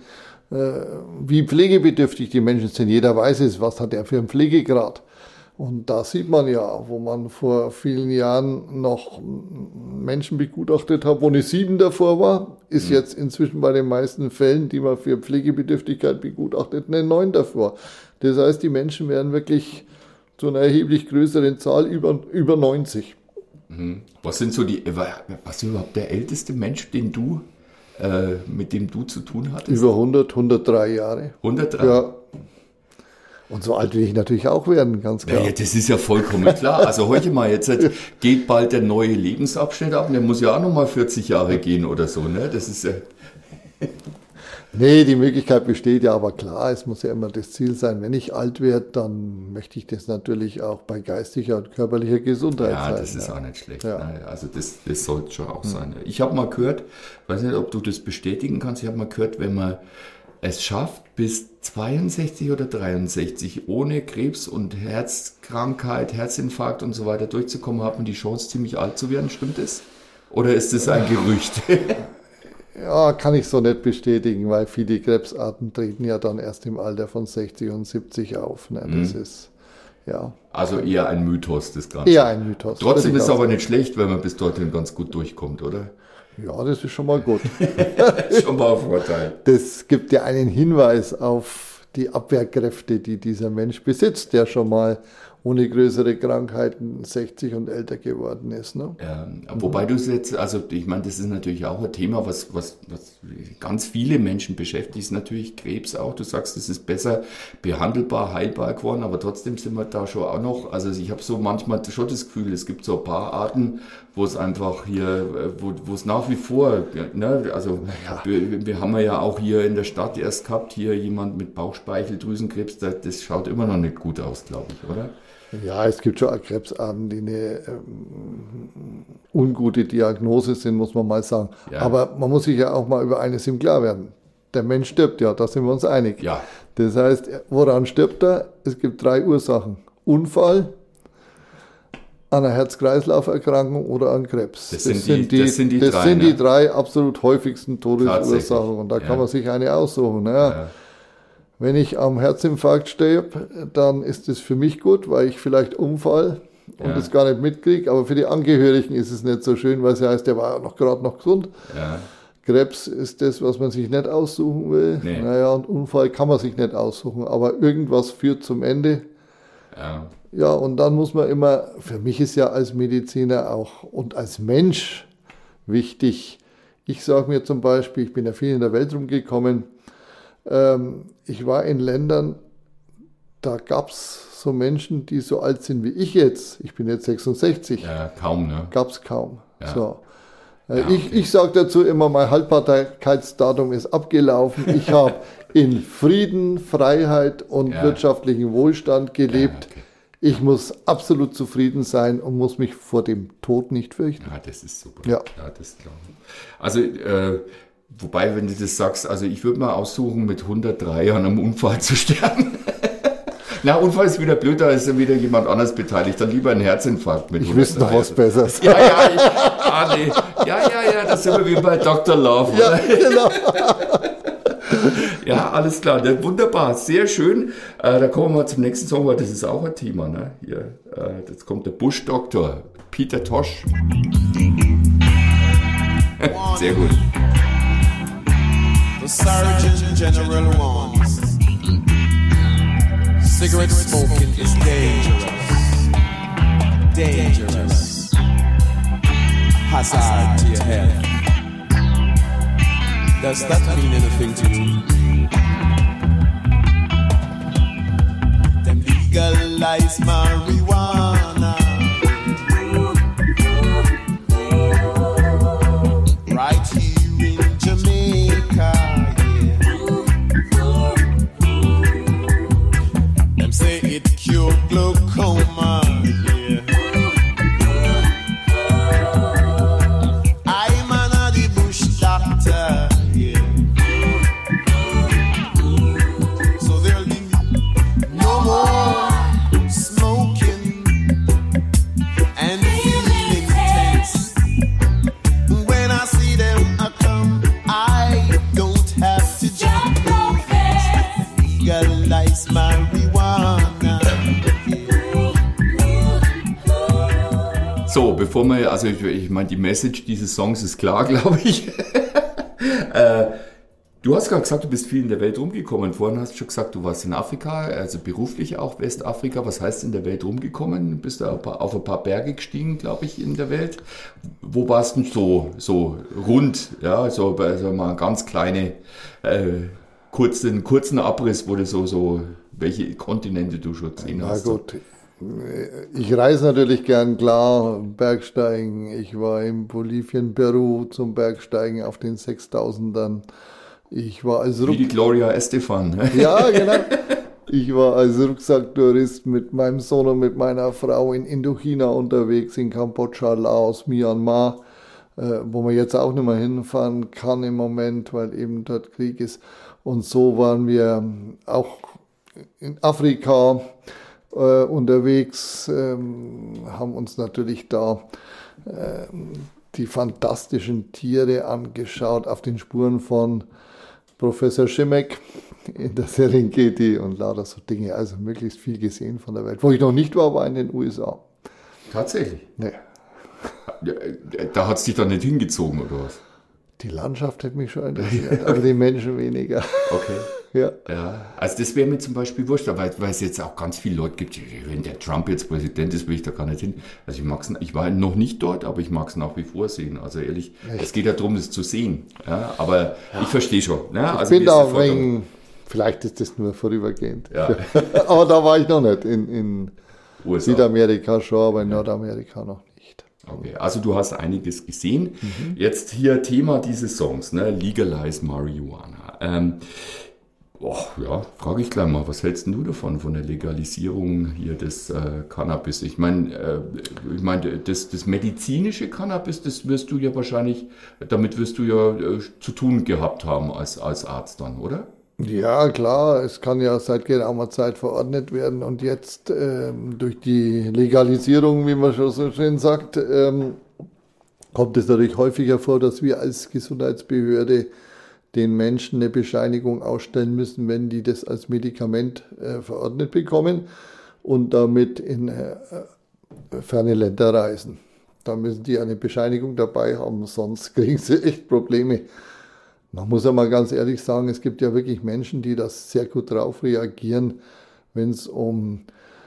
wie pflegebedürftig die Menschen sind. Jeder weiß es, was hat er für einen Pflegegrad. Und da sieht man ja, wo man vor vielen Jahren noch Menschen begutachtet hat, wo eine 7 davor war, ist jetzt inzwischen bei den meisten Fällen, die man für Pflegebedürftigkeit begutachtet, eine 9 davor. Das heißt, die Menschen werden wirklich zu einer erheblich größeren Zahl über 90. Was ist überhaupt der älteste Mensch, mit dem du zu tun hattest? Über 103 Jahre. 103? Ja. Und so alt will ich natürlich auch werden, ganz klar. Ja, das ist ja vollkommen klar. Also heute mal, jetzt geht bald der neue Lebensabschnitt ab und der muss ja auch nochmal 40 Jahre gehen oder so, ne? Das ist ja... Nee, die Möglichkeit besteht ja, aber klar, es muss ja immer das Ziel sein, wenn ich alt werde, dann möchte ich das natürlich auch bei geistiger und körperlicher Gesundheit sein. Ja, das ist auch nicht schlecht. Ja. Ne? Also das sollte schon auch sein. Ich habe mal gehört, weiß nicht, ob du das bestätigen kannst, ich habe mal gehört, wenn man es schafft, bis 62 oder 63 ohne Krebs und Herzkrankheit, Herzinfarkt und so weiter durchzukommen, hat man die Chance, ziemlich alt zu werden. Stimmt das? Oder ist das ein Gerücht? Ja, kann ich so nicht bestätigen, weil viele Krebsarten treten ja dann erst im Alter von 60 und 70 auf. Ne? Das ist, ja. Also eher ein Mythos, das Ganze. Eher ein Mythos. Trotzdem ist es aber nicht schlecht, wenn man bis dorthin ganz gut durchkommt, oder? Ja, das ist schon mal gut. Schon mal ein Vorteil. Das gibt ja einen Hinweis auf die Abwehrkräfte, die dieser Mensch besitzt, der schon mal ohne größere Krankheiten 60 und älter geworden ist. Ne? Ja, wobei du es jetzt, also ich meine, das ist natürlich auch ein Thema, was ganz viele Menschen beschäftigt, ist natürlich Krebs auch. Du sagst, es ist besser behandelbar, heilbar geworden, aber trotzdem sind wir da schon auch noch, also ich habe so manchmal schon das Gefühl, es gibt so ein paar Arten, wo es einfach hier, wo es nach wie vor, ne, also wir haben ja auch hier in der Stadt erst gehabt, hier jemand mit Bauchspeicheldrüsenkrebs, das schaut immer noch nicht gut aus, glaube ich, oder? Ja, es gibt schon Krebsarten, die eine ungute Diagnose sind, muss man mal sagen. Ja. Aber man muss sich ja auch mal über eines im Klar werden. Der Mensch stirbt ja, da sind wir uns einig. Ja. Das heißt, woran stirbt er? Es gibt 3 Ursachen. Unfall, an einer Herz-Kreislauf-Erkrankung oder an Krebs. Das sind die 3 absolut häufigsten Todesursachen. Und da kann man sich eine aussuchen. Naja. Ja. Wenn ich am Herzinfarkt sterbe, dann ist es für mich gut, weil ich vielleicht umfall und es gar nicht mitkriege. Aber für die Angehörigen ist es nicht so schön, weil es heißt, der war gerade noch gesund. Ja. Krebs ist das, was man sich nicht aussuchen will. Nee. Naja, und Unfall kann man sich nicht aussuchen. Aber irgendwas führt zum Ende. Ja. Ja, und dann muss man immer, für mich ist ja als Mediziner auch und als Mensch wichtig, ich sage mir zum Beispiel, ich bin ja viel in der Welt rumgekommen, ich war in Ländern, da gab es so Menschen, die so alt sind wie ich jetzt. Ich bin jetzt 66. Ja, kaum, ne? Gab es kaum. Ja. So. Ja, okay. Ich sage dazu immer, mein Haltbarkeitsdatum ist abgelaufen. Ich habe in Frieden, Freiheit und wirtschaftlichen Wohlstand gelebt. Ja, okay. Ich muss absolut zufrieden sein und muss mich vor dem Tod nicht fürchten. Ja, das ist super. Ja, das glaube ich. Also, wobei, wenn du das sagst, also ich würde mal aussuchen, mit 103 an einem Unfall zu sterben. Na, Unfall ist wieder blöd, da ist ja wieder jemand anders beteiligt. Dann lieber ein Herzinfarkt mit 103. Ich wüsste noch was Besseres. Ja, das sind wir wie bei Dr. Love. Ja, genau. Ja, alles klar. Wunderbar, sehr schön. Da kommen wir mal zum nächsten Song, weil das ist auch ein Thema. Ne? Hier, jetzt kommt der Busch-Doktor, Peter Tosh. Sehr gut. The Surgeon General warns, cigarette smoking is dangerous, hazard to your health. Does that mean anything to you? Them legalize marijuana right here in Jamaica. Say it cure glaucoma, yeah. I'm another bush doctor, yeah. So there'll be no more smoking and feeling tense. When I see them I come, I don't have to jump no fence. Legalize marijuana. So, bevor wir, also ich meine, die Message dieses Songs ist klar, glaube ich. Du hast gerade gesagt, du bist viel in der Welt rumgekommen. Vorhin hast du schon gesagt, du warst in Afrika, also beruflich auch Westafrika. Was heißt in der Welt rumgekommen? Du bist da auf ein paar Berge gestiegen, glaube ich, in der Welt. Wo warst du so rund? Ja, so mal einen ganz kleine, kurzen Abriss, wo du so welche Kontinente du schon gesehen Na hast. gut, ich reise natürlich gern, klar, Bergsteigen. Ich war in Bolivien, Peru zum Bergsteigen auf den 6000ern. Ich war als Wie die Gloria Estefan. Ne? Ja, genau. Ich war als Rucksacktourist mit meinem Sohn und mit meiner Frau in Indochina unterwegs, in Kambodscha, Laos, Myanmar, wo man jetzt auch nicht mehr hinfahren kann im Moment, weil eben dort Krieg ist. Und so waren wir auch in Afrika unterwegs, haben uns natürlich da die fantastischen Tiere angeschaut, auf den Spuren von Professor Šimek in der Serengeti und lauter so Dinge, also möglichst viel gesehen von der Welt. Wo ich noch nicht war in den USA. Tatsächlich. Nee. Da hat es dich dann nicht hingezogen, oder was? Die Landschaft hätte mich schon interessiert, aber die Menschen weniger. Okay. Ja. Ja, also das wäre mir zum Beispiel wurscht, weil es jetzt auch ganz viele Leute gibt, wenn der Trump jetzt Präsident ist, will ich da gar nicht hin. Also ich war noch nicht dort, aber ich mag es nach wie vor sehen. Also ehrlich, es geht ja darum, das zu sehen. Ja, aber ich verstehe schon. Ne? Ich Also bin mir ist da der Vorgang- vielleicht ist das nur vorübergehend. Ja. Aber da war ich noch nicht. In USA. Südamerika schon, aber in Nordamerika noch nicht. Okay, also du hast einiges gesehen. Jetzt hier Thema dieses Songs, ne? Legalize Marihuana. Frage ich gleich mal, was hältst denn du davon, von der Legalisierung hier des Cannabis? Ich meine, das medizinische Cannabis, das wirst du ja wahrscheinlich, damit wirst du ja zu tun gehabt haben als Arzt dann, oder? Ja, klar, es kann ja seit geraumer Zeit verordnet werden und jetzt durch die Legalisierung, wie man schon so schön sagt, kommt es natürlich häufiger vor, dass wir als Gesundheitsbehörde den Menschen eine Bescheinigung ausstellen müssen, wenn die das als Medikament verordnet bekommen und damit in ferne Länder reisen. Da müssen die eine Bescheinigung dabei haben, sonst kriegen sie echt Probleme. Man muss ja mal ganz ehrlich sagen, es gibt ja wirklich Menschen, die das sehr gut drauf reagieren, wenn es um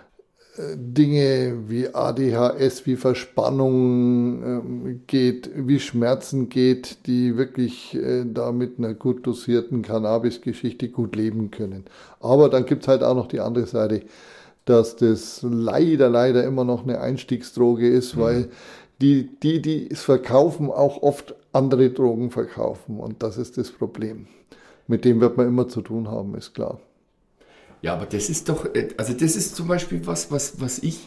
Dinge wie ADHS, wie Verspannung geht, wie Schmerzen geht, die wirklich da mit einer gut dosierten Cannabis-Geschichte gut leben können. Aber dann gibt es halt auch noch die andere Seite, dass das leider immer noch eine Einstiegsdroge ist, weil die es verkaufen, auch oft andere Drogen verkaufen. Und das ist das Problem. Mit dem wird man immer zu tun haben, ist klar. Ja, aber das ist doch, also das ist zum Beispiel was ich,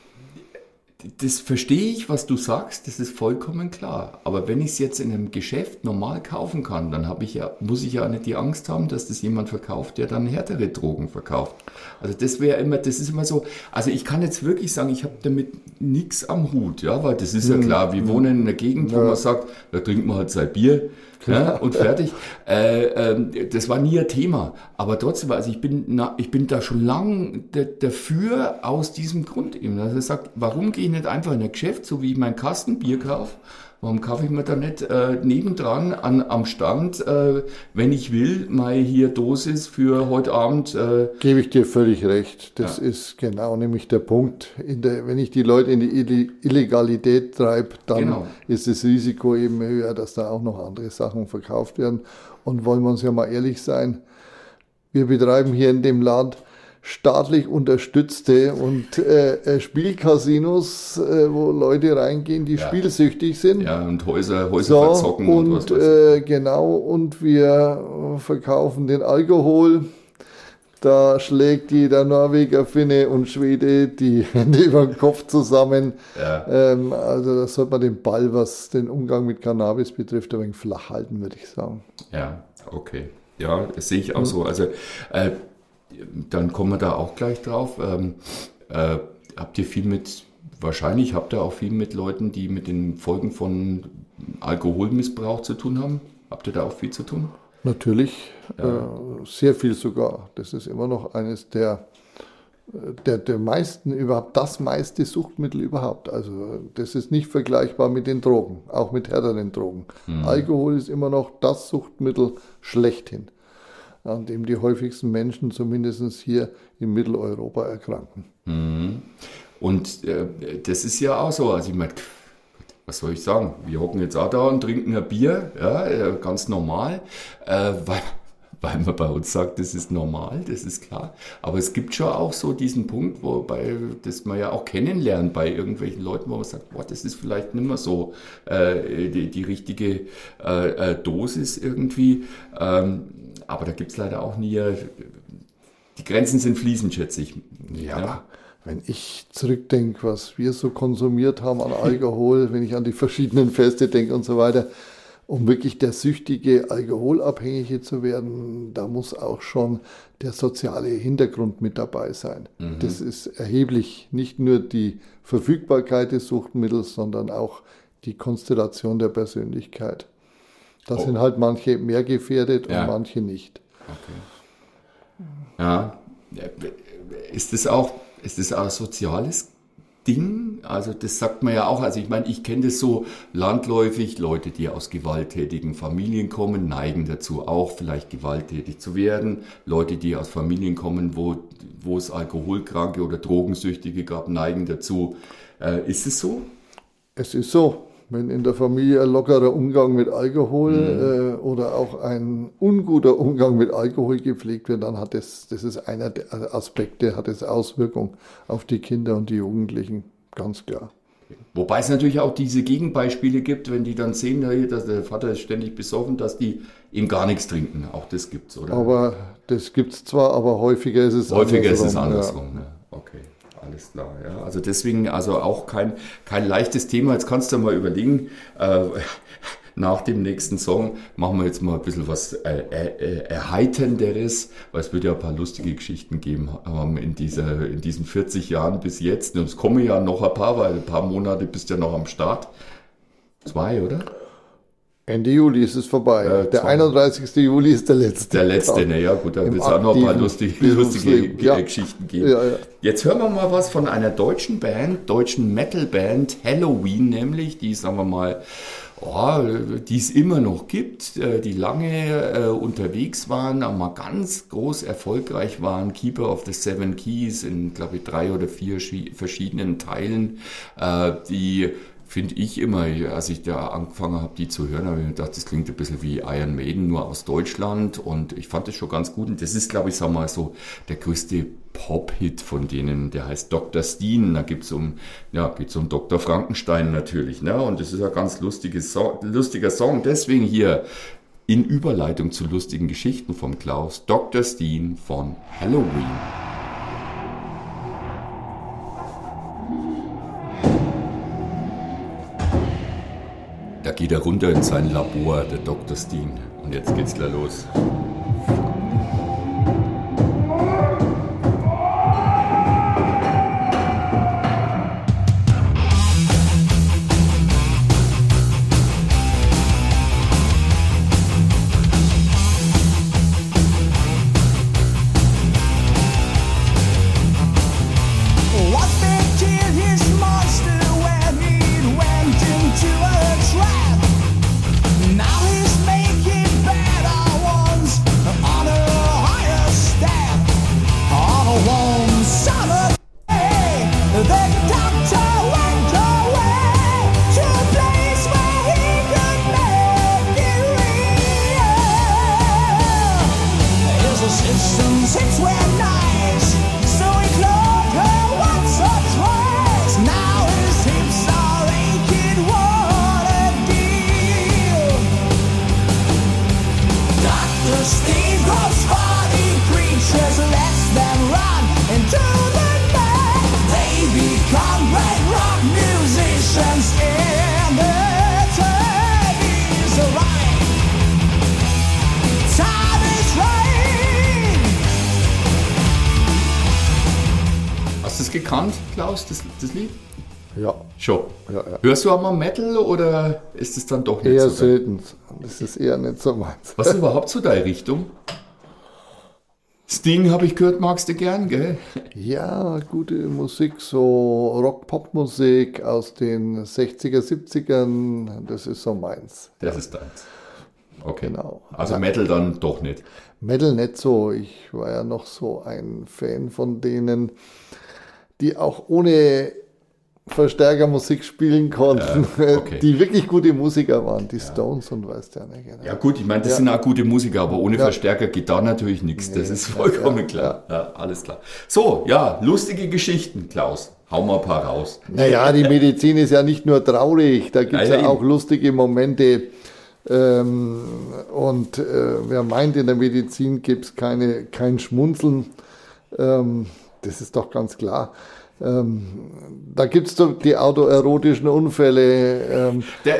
das verstehe ich, was du sagst, das ist vollkommen klar. Aber wenn ich es jetzt in einem Geschäft normal kaufen kann, dann muss ich ja nicht die Angst haben, dass das jemand verkauft, der dann härtere Drogen verkauft. Also das ist immer so, also ich kann jetzt wirklich sagen, ich habe damit nichts am Hut, ja, weil das ist ja klar, wir wohnen in einer Gegend, wo man sagt, da trinkt man halt sein Bier. Ja, und fertig. Das war nie ein Thema. Aber trotzdem, also ich bin da schon lang dafür aus diesem Grund eben. Also ich sage, warum gehe ich nicht einfach in ein Geschäft, so wie ich mein Kasten Bier kaufe? Warum kaufe ich mir da nicht nebendran am Stand, wenn ich will, mal hier Dosis für heute Abend? Gebe ich dir völlig recht. Das ist genau nämlich der Punkt. Wenn ich die Leute in die Illegalität treibe, dann ist das Risiko eben höher, dass da auch noch andere Sachen verkauft werden. Und wollen wir uns ja mal ehrlich sein, wir betreiben hier in dem Land staatlich unterstützte und Spielcasinos, wo Leute reingehen, die spielsüchtig sind. Ja, und Häuser verzocken und was weiß ich. Genau, und wir verkaufen den Alkohol. Da schlägt jeder Norweger, Finne und Schwede die Hände über den Kopf zusammen. Ja. Also da sollte man den Ball, was den Umgang mit Cannabis betrifft, ein wenig flach halten, würde ich sagen. Ja, okay. Ja, das sehe ich auch so. Also dann kommen wir da auch gleich drauf. Habt ihr auch viel mit Leuten, die mit den Folgen von Alkoholmissbrauch zu tun haben? Habt ihr da auch viel zu tun? Natürlich, sehr viel sogar. Das ist immer noch eines der der meisten überhaupt, das meiste Suchtmittel überhaupt. Also das ist nicht vergleichbar mit den Drogen, auch mit härteren Drogen. Alkohol ist immer noch das Suchtmittel schlechthin, an dem die häufigsten Menschen zumindest hier in Mitteleuropa erkranken. Und das ist ja auch so, also ich meine, was soll ich sagen, wir hocken jetzt auch da und trinken ein Bier, ja, ganz normal, weil man bei uns sagt, das ist normal, das ist klar. Aber es gibt schon auch so diesen Punkt, wobei das man ja auch kennenlernt bei irgendwelchen Leuten, wo man sagt, boah, das ist vielleicht nicht mehr so die richtige Dosis irgendwie. Aber da gibt es leider auch nie, die Grenzen sind fließend, schätze ich. Ja. Wenn ich zurückdenke, was wir so konsumiert haben an Alkohol, wenn ich an die verschiedenen Feste denke und so weiter, um wirklich der süchtige Alkoholabhängige zu werden, da muss auch schon der soziale Hintergrund mit dabei sein. Das ist erheblich, nicht nur die Verfügbarkeit des Suchtmittels, sondern auch die Konstellation der Persönlichkeit. Da sind halt manche mehr gefährdet und manche nicht. Okay. Ja, ist das auch ein soziales Ding? Also das sagt man ja auch, also ich meine, ich kenne das so landläufig, Leute, die aus gewalttätigen Familien kommen, neigen dazu auch vielleicht gewalttätig zu werden. Leute, die aus Familien kommen, wo es Alkoholkranke oder Drogensüchtige gab, neigen dazu. Ist es so? Es ist so. Wenn in der Familie ein lockerer Umgang mit Alkohol oder auch ein unguter Umgang mit Alkohol gepflegt wird, dann hat das ist einer der Aspekte, hat es Auswirkungen auf die Kinder und die Jugendlichen, ganz klar. Wobei es natürlich auch diese Gegenbeispiele gibt, wenn die dann sehen, dass der Vater ist ständig besoffen, dass die eben gar nichts trinken. Auch das gibt's, oder? Aber das gibt's zwar, aber häufiger ist es andersrum. Häufiger ist es andersrum, ja. Ne? Okay. Alles klar, ja. Also deswegen, also auch kein leichtes Thema. Jetzt kannst du mal überlegen, nach dem nächsten Song machen wir jetzt mal ein bisschen was Erheiternderes, weil es wird ja ein paar lustige Geschichten geben in diesen 40 Jahren bis jetzt. Und es kommen ja noch ein paar, weil ein paar Monate bist du ja noch am Start. 2, oder? Ende Juli ist es vorbei. Der 31. Juli ist der letzte. Der letzte, ja gut, da wird es auch noch ein paar lustige Geschichten geben. Ja. Jetzt hören wir mal was von einer deutschen Metal-Band, Helloween nämlich, die, sagen wir mal, die es immer noch gibt, die lange unterwegs waren, aber mal ganz groß erfolgreich waren. Keeper of the Seven Keys in, glaube ich, 3 oder 4 verschiedenen Teilen, die finde ich immer, als ich da angefangen habe, die zu hören, habe ich mir gedacht, das klingt ein bisschen wie Iron Maiden, nur aus Deutschland, und ich fand das schon ganz gut. Und das ist, glaube ich, sag mal so der größte Pop-Hit von denen, der heißt Dr. Steen. Da geht's um Dr. Frankenstein natürlich, ne? Und das ist ein ganz lustiger Song. Deswegen hier in Überleitung zu lustigen Geschichten vom Klaus, Dr. Steen von Helloween. Da geht er runter in sein Labor, der Dr. Steen. Und jetzt geht's gleich los. Gekannt, Klaus, das Lied? Ja. Schon. Ja. Hörst du auch mal Metal oder ist es dann doch nicht eher so? Selten. Das ist eher nicht so meins. Was ist überhaupt so deine Richtung? Sting habe ich gehört, magst du gern, gell? Ja, gute Musik, so Rock-Pop-Musik aus den 60er, 70ern, das ist so meins. Das ist deins. Okay. Genau. Also Metal dann doch nicht. Metal nicht so. Ich war ja noch so ein Fan von denen, die auch ohne Verstärker Musik spielen konnten, okay. die wirklich gute Musiker waren, die Stones und weißt ja nicht. Genau. Ja gut, ich meine, das sind auch gute Musiker, aber ohne Verstärker geht da natürlich nichts. Das ist vollkommen klar. Ja, alles klar. So, ja, lustige Geschichten, Klaus. Hau mal ein paar raus. Naja, die Medizin ist ja nicht nur traurig, da gibt es ja auch lustige Momente. Wer meint, in der Medizin gibt es kein Schmunzeln, das ist doch ganz klar. Da gibt es die autoerotischen Unfälle.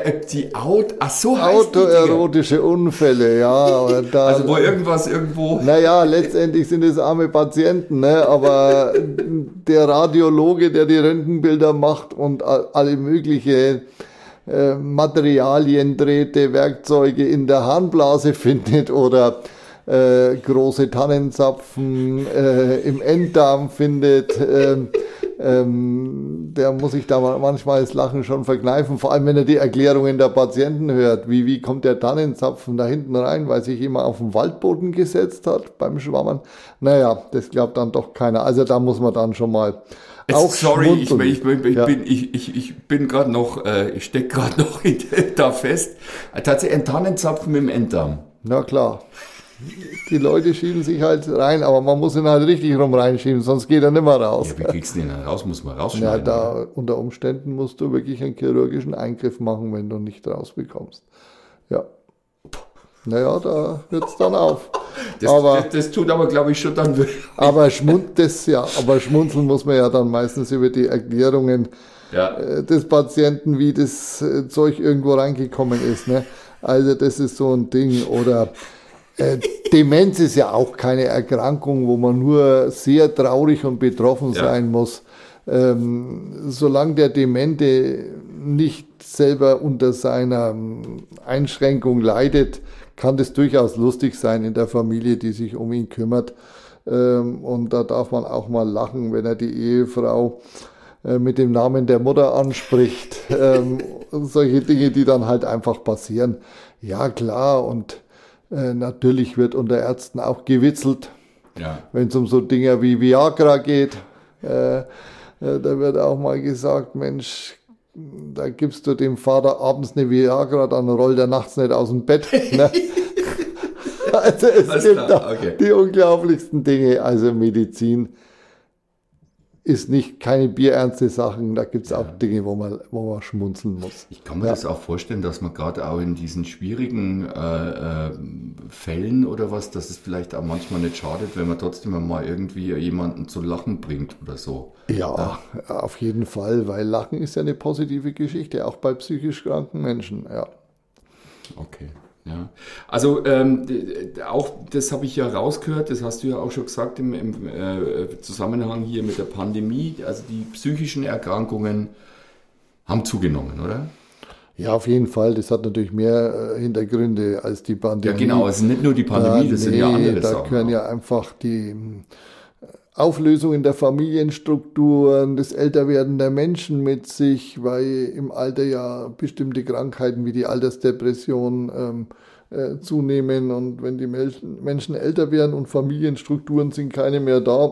Autoerotische Unfälle, ja. Also wo irgendwo... Naja, letztendlich sind es arme Patienten, ne? Aber der Radiologe, der die Röntgenbilder macht und alle mögliche Materialien, Drähte, Werkzeuge in der Harnblase findet oder große Tannenzapfen im Enddarm findet, der muss sich da manchmal das Lachen schon verkneifen, vor allem wenn er die Erklärungen der Patienten hört. Wie kommt der Tannenzapfen da hinten rein, weil sich jemand auf den Waldboden gesetzt hat beim Schwammen? Naja, das glaubt dann doch keiner. Also da muss man dann schon mal auch sorry, ich stecke gerade noch da fest. Tatsächlich ein Tannenzapfen im Enddarm. Na klar. Die Leute schieben sich halt rein, aber man muss ihn halt richtig rum reinschieben, sonst geht er nicht mehr raus. Ja, wie kriegst du den dann raus? Muss man rausschneiden? Ja, unter Umständen musst du wirklich einen chirurgischen Eingriff machen, wenn du nicht rausbekommst. Ja. Naja, da hört's dann auf. Das tut aber, glaube ich, schon dann weh. Aber schmunzeln muss man ja dann meistens über die Erklärungen des Patienten, wie das Zeug irgendwo reingekommen ist. Ne? Also das ist so ein Ding. Oder Demenz ist ja auch keine Erkrankung, wo man nur sehr traurig und betroffen sein muss. Solange der Demente nicht selber unter seiner Einschränkung leidet, kann das durchaus lustig sein in der Familie, die sich um ihn kümmert. Und da darf man auch mal lachen, wenn er die Ehefrau mit dem Namen der Mutter anspricht. Solche Dinge, die dann halt einfach passieren. Ja, klar, und natürlich wird unter Ärzten auch gewitzelt, wenn es um so Dinge wie Viagra geht. Da wird auch mal gesagt, Mensch, da gibst du dem Vater abends eine Viagra, dann rollt er nachts nicht aus dem Bett. Ne? Also es gibt da die unglaublichsten Dinge. Also Medizin ist keine bierernste Sachen, da gibt es auch Dinge, wo man schmunzeln muss. Ich kann mir das auch vorstellen, dass man gerade auch in diesen schwierigen Fällen oder was, dass es vielleicht auch manchmal nicht schadet, wenn man trotzdem mal irgendwie jemanden zu lachen bringt oder so. Ja, auf jeden Fall, weil Lachen ist ja eine positive Geschichte, auch bei psychisch kranken Menschen, ja. Okay. Ja, also auch das habe ich ja rausgehört, das hast du ja auch schon gesagt im Zusammenhang hier mit der Pandemie, also die psychischen Erkrankungen haben zugenommen, oder? Ja, auf jeden Fall, das hat natürlich mehr Hintergründe als die Pandemie. Ja genau, es ist nicht nur die Pandemie, das sind ja andere Sachen. Da gehören ja einfach die Auflösung der Familienstrukturen, das Älterwerden der Menschen mit sich, weil im Alter ja bestimmte Krankheiten wie die Altersdepression zunehmen und wenn die Menschen älter werden und Familienstrukturen sind keine mehr da,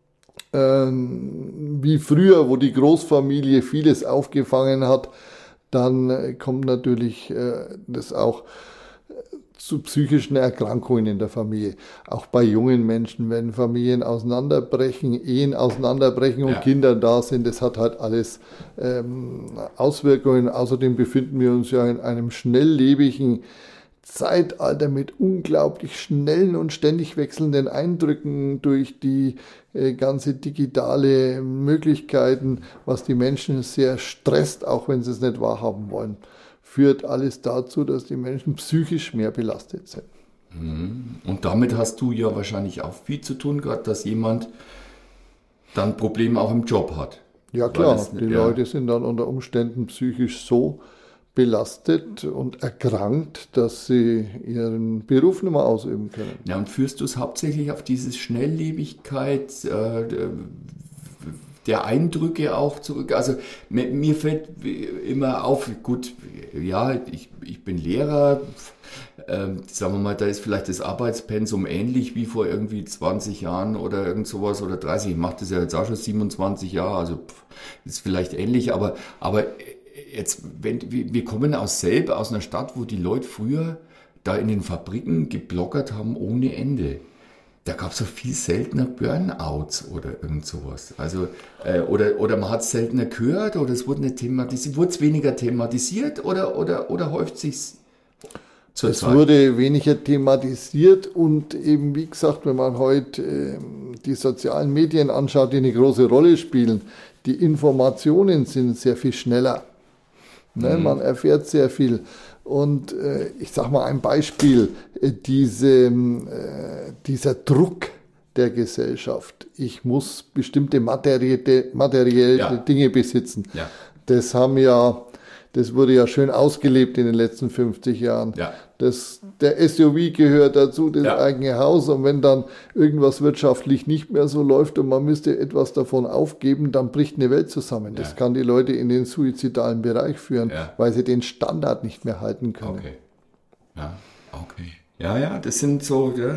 wie früher, wo die Großfamilie vieles aufgefangen hat, dann kommt natürlich das auch zu psychischen Erkrankungen in der Familie. Auch bei jungen Menschen, wenn Familien auseinanderbrechen, Ehen auseinanderbrechen und Kinder da sind, das hat halt alles Auswirkungen. Außerdem befinden wir uns ja in einem schnelllebigen Zeitalter mit unglaublich schnellen und ständig wechselnden Eindrücken durch die ganze digitale Möglichkeiten, was die Menschen sehr stresst, auch wenn sie es nicht wahrhaben wollen. Führt alles dazu, dass die Menschen psychisch mehr belastet sind. Und damit hast du ja wahrscheinlich auch viel zu tun, gerade dass jemand dann Probleme auch im Job hat. Ja klar, die Leute sind dann unter Umständen psychisch so belastet und erkrankt, dass sie ihren Beruf nicht mehr ausüben können. Ja, und führst du es hauptsächlich auf diese Schnelllebigkeit der Eindrücke auch zurück? Also mir fällt immer auf, gut, ja, ich bin Lehrer, sagen wir mal, da ist vielleicht das Arbeitspensum ähnlich wie vor irgendwie 20 Jahren oder irgend sowas oder 30. Ich mache das ja jetzt auch schon 27 Jahre, also ist vielleicht ähnlich, aber jetzt, wir kommen aus einer Stadt, wo die Leute früher da in den Fabriken gebloggert haben ohne Ende. Da gab es so viel seltener Burnouts oder irgend sowas. Also, oder man hat es seltener gehört oder es wurde nicht thematisiert. Wurde es weniger thematisiert oder häuft sich's zur Es Zeit? wurde weniger thematisiert und eben, wie gesagt, wenn man heute die sozialen Medien anschaut, die eine große Rolle spielen, die Informationen sind sehr viel schneller. Ne? Man erfährt sehr viel. Und ich sage mal ein Beispiel, dieser Druck der Gesellschaft. Ich muss bestimmte materielle Ja. Dinge besitzen. Ja. Das wurde ja schön ausgelebt in den letzten 50 Jahren. Ja. Der SUV gehört dazu, das Ja. eigene Haus. Und wenn dann irgendwas wirtschaftlich nicht mehr so läuft und man müsste etwas davon aufgeben, dann bricht eine Welt zusammen. Das Ja. kann die Leute in den suizidalen Bereich führen, Ja. weil sie den Standard nicht mehr halten können. Okay. Ja, okay. Ja, das sind so, ja,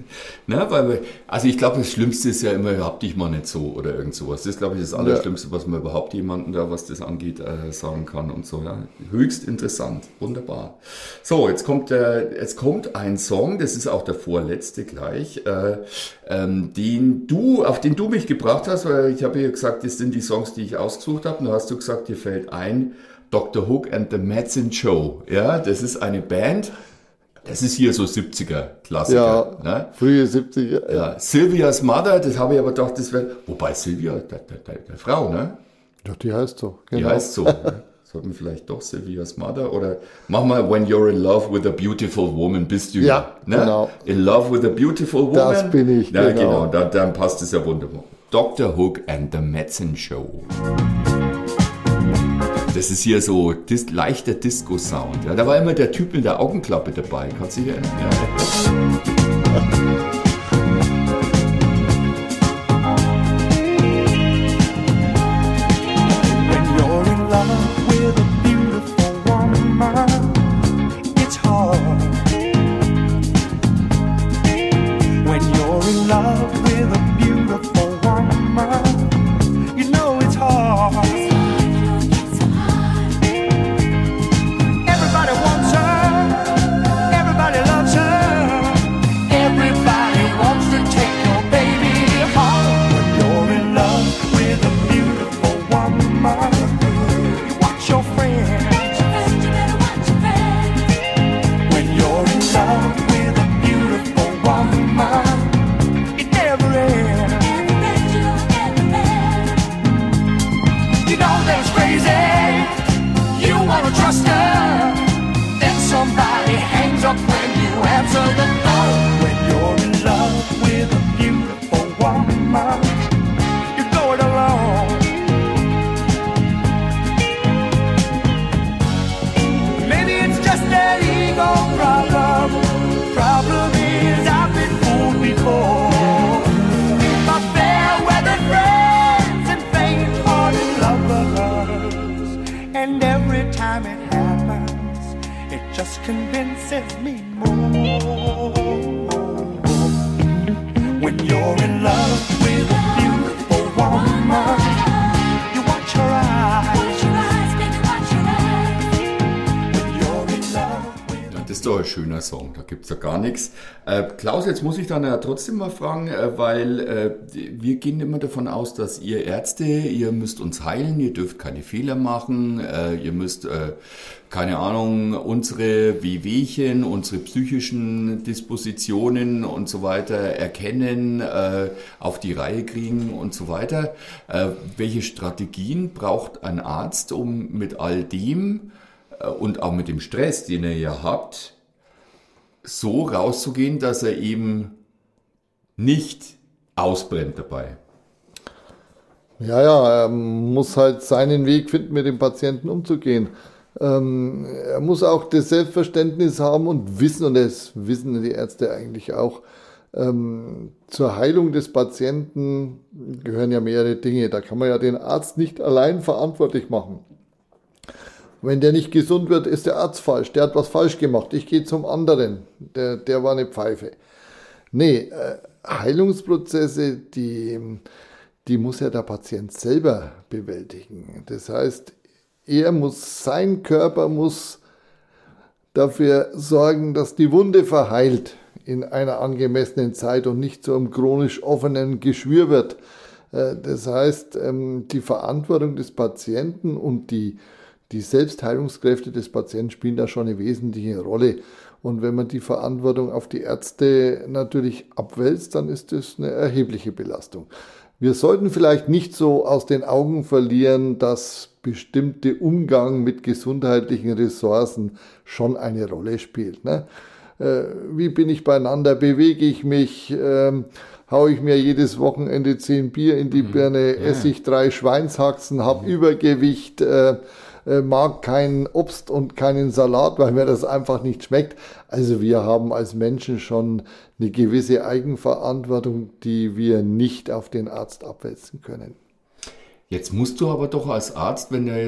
also ich glaube, das Schlimmste ist ja immer, hab dich mal nicht so oder irgend sowas. Das ist, glaube ich, das Allerschlimmste, was man überhaupt jemandem da, was das angeht, sagen kann und so. Ja. Höchst interessant, wunderbar. So, jetzt kommt ein Song, das ist auch der vorletzte gleich, auf den du mich gebracht hast, weil ich habe ja gesagt, das sind die Songs, die ich ausgesucht habe. Und da hast du gesagt, dir fällt ein, Dr. Hook and the Medicine Show. Ja, das ist eine Band. Das ist hier so 70er-Klassiker. Ja, Ne? frühe 70er. Ja, Sylvia's Mother, das habe ich aber gedacht, das wäre, wobei Sylvia, der Frau, ne? Ja, die heißt so. Die Genau. heißt so. Ne? Sollten wir vielleicht doch Sylvia's Mother oder mach mal When You're in Love with a Beautiful Woman, bist du Ja, ne? genau. In Love with a Beautiful Woman. Das bin ich, Ja, genau. dann passt es ja wunderbar. Dr. Hook and the Medicine Show. Das ist hier so leichter Disco-Sound. Ja, da war immer der Typ mit der Augenklappe dabei. Kannst du dich erinnern? Ja. When you're in love with a beautiful woman, it's hard. When you're in love with a beautiful woman, you know it's hard. Everybody wants her, everybody loves her, everybody wants to take your baby home. When you're in love with a beautiful woman, you watch your friends. When you're in love with a beautiful woman, it never ends. You know that it's crazy. You wanna trust her, then somebody hangs up when you answer the phone. When you're in love with a beautiful woman, you go it alone. Maybe it's just an ego problem. Problem is I've been fooled before. My fair weather friends and faint-hearted lovers, and every time it happens, it just convinces me more. When you're in love with a beautiful woman, you watch her eyes. When you're in love with Ja, das ist doch ein schöner Song, da gibt's ja gar nichts. Klaus, jetzt muss ich dann ja trotzdem mal fragen, weil wir gehen immer davon aus, dass ihr Ärzte, ihr müsst uns heilen, ihr dürft keine Fehler machen, ihr müsst, keine Ahnung, unsere Wehwehchen, unsere psychischen Dispositionen und so weiter erkennen, auf die Reihe kriegen und so weiter. Welche Strategien braucht ein Arzt, um mit all dem und auch mit dem Stress, den ihr ja habt, so rauszugehen, dass er eben nicht ausbrennt dabei? Ja, er muss halt seinen Weg finden, mit dem Patienten umzugehen. Er muss auch das Selbstverständnis haben und wissen, und das wissen die Ärzte eigentlich auch, zur Heilung des Patienten gehören ja mehrere Dinge. Da kann man ja den Arzt nicht allein verantwortlich machen. Wenn der nicht gesund wird, ist der Arzt falsch. Der hat was falsch gemacht. Ich gehe zum anderen. Der war eine Pfeife. Nee, Heilungsprozesse, die muss ja der Patient selber bewältigen. Das heißt, sein Körper muss dafür sorgen, dass die Wunde verheilt in einer angemessenen Zeit und nicht zu einem chronisch offenen Geschwür wird. Das heißt, die Verantwortung des Patienten und die Selbstheilungskräfte des Patienten spielen da schon eine wesentliche Rolle. Und wenn man die Verantwortung auf die Ärzte natürlich abwälzt, dann ist das eine erhebliche Belastung. Wir sollten vielleicht nicht so aus den Augen verlieren, dass bestimmte Umgang mit gesundheitlichen Ressourcen schon eine Rolle spielt, ne? Wie bin ich beieinander? Bewege ich mich? Haue ich mir jedes Wochenende 10 Bier in die Birne? Esse ich 3 Schweinshaxen? Habe Übergewicht? Mag kein Obst und keinen Salat, weil mir das einfach nicht schmeckt. Also wir haben als Menschen schon eine gewisse Eigenverantwortung, die wir nicht auf den Arzt abwälzen können. Jetzt musst du aber doch als Arzt, wenn da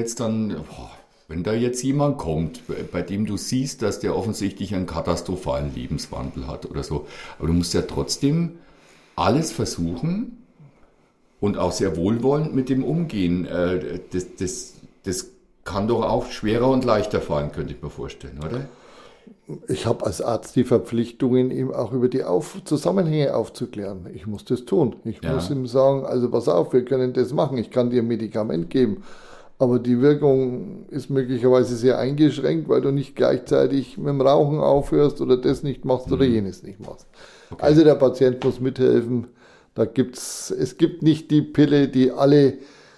jetzt jemand kommt, bei dem du siehst, dass der offensichtlich einen katastrophalen Lebenswandel hat oder so, aber du musst ja trotzdem alles versuchen und auch sehr wohlwollend mit dem umgehen. Das kann doch auch schwerer und leichter fallen, könnte ich mir vorstellen, oder? Ich habe als Arzt die Verpflichtungen, ihm auch über die Zusammenhänge aufzuklären. Ich muss das tun. Ich muss ihm sagen, also pass auf, wir können das machen. Ich kann dir ein Medikament geben. Aber die Wirkung ist möglicherweise sehr eingeschränkt, weil du nicht gleichzeitig mit dem Rauchen aufhörst oder das nicht machst oder jenes nicht machst. Okay. Also der Patient muss mithelfen. Es gibt nicht die Pille, die alle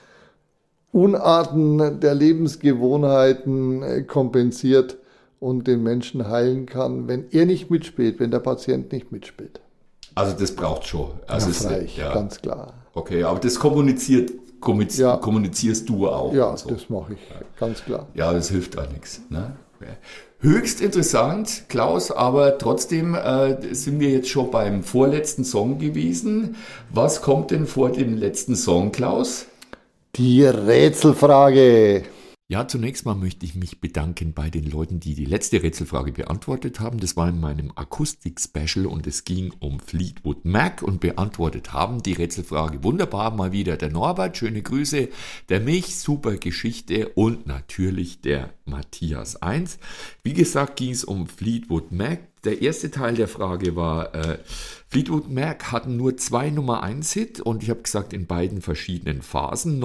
Unarten der Lebensgewohnheiten kompensiert und den Menschen heilen kann, wenn er nicht mitspielt, wenn der Patient nicht mitspielt. Also das braucht schon. Also freilich, ganz klar. Okay, aber das kommunizierst du auch? Ja, so. Das mache ich, ganz klar. Ja, das hilft auch nichts. Ne? Höchst interessant, Klaus, aber trotzdem sind wir jetzt schon beim vorletzten Song gewesen. Was kommt denn vor dem letzten Song, Klaus? Die Rätselfrage. Ja, zunächst mal möchte ich mich bedanken bei den Leuten, die die letzte Rätselfrage beantwortet haben. Das war in meinem Akustik-Special und es ging um Fleetwood Mac und beantwortet haben die Rätselfrage wunderbar mal wieder der Norbert, schöne Grüße, der Mich, super Geschichte und natürlich der Matthias 1. Wie gesagt, ging es um Fleetwood Mac. Der erste Teil der Frage war, Fleetwood Mac hatten nur 2 Nummer-1-Hit und ich habe gesagt, in beiden verschiedenen Phasen.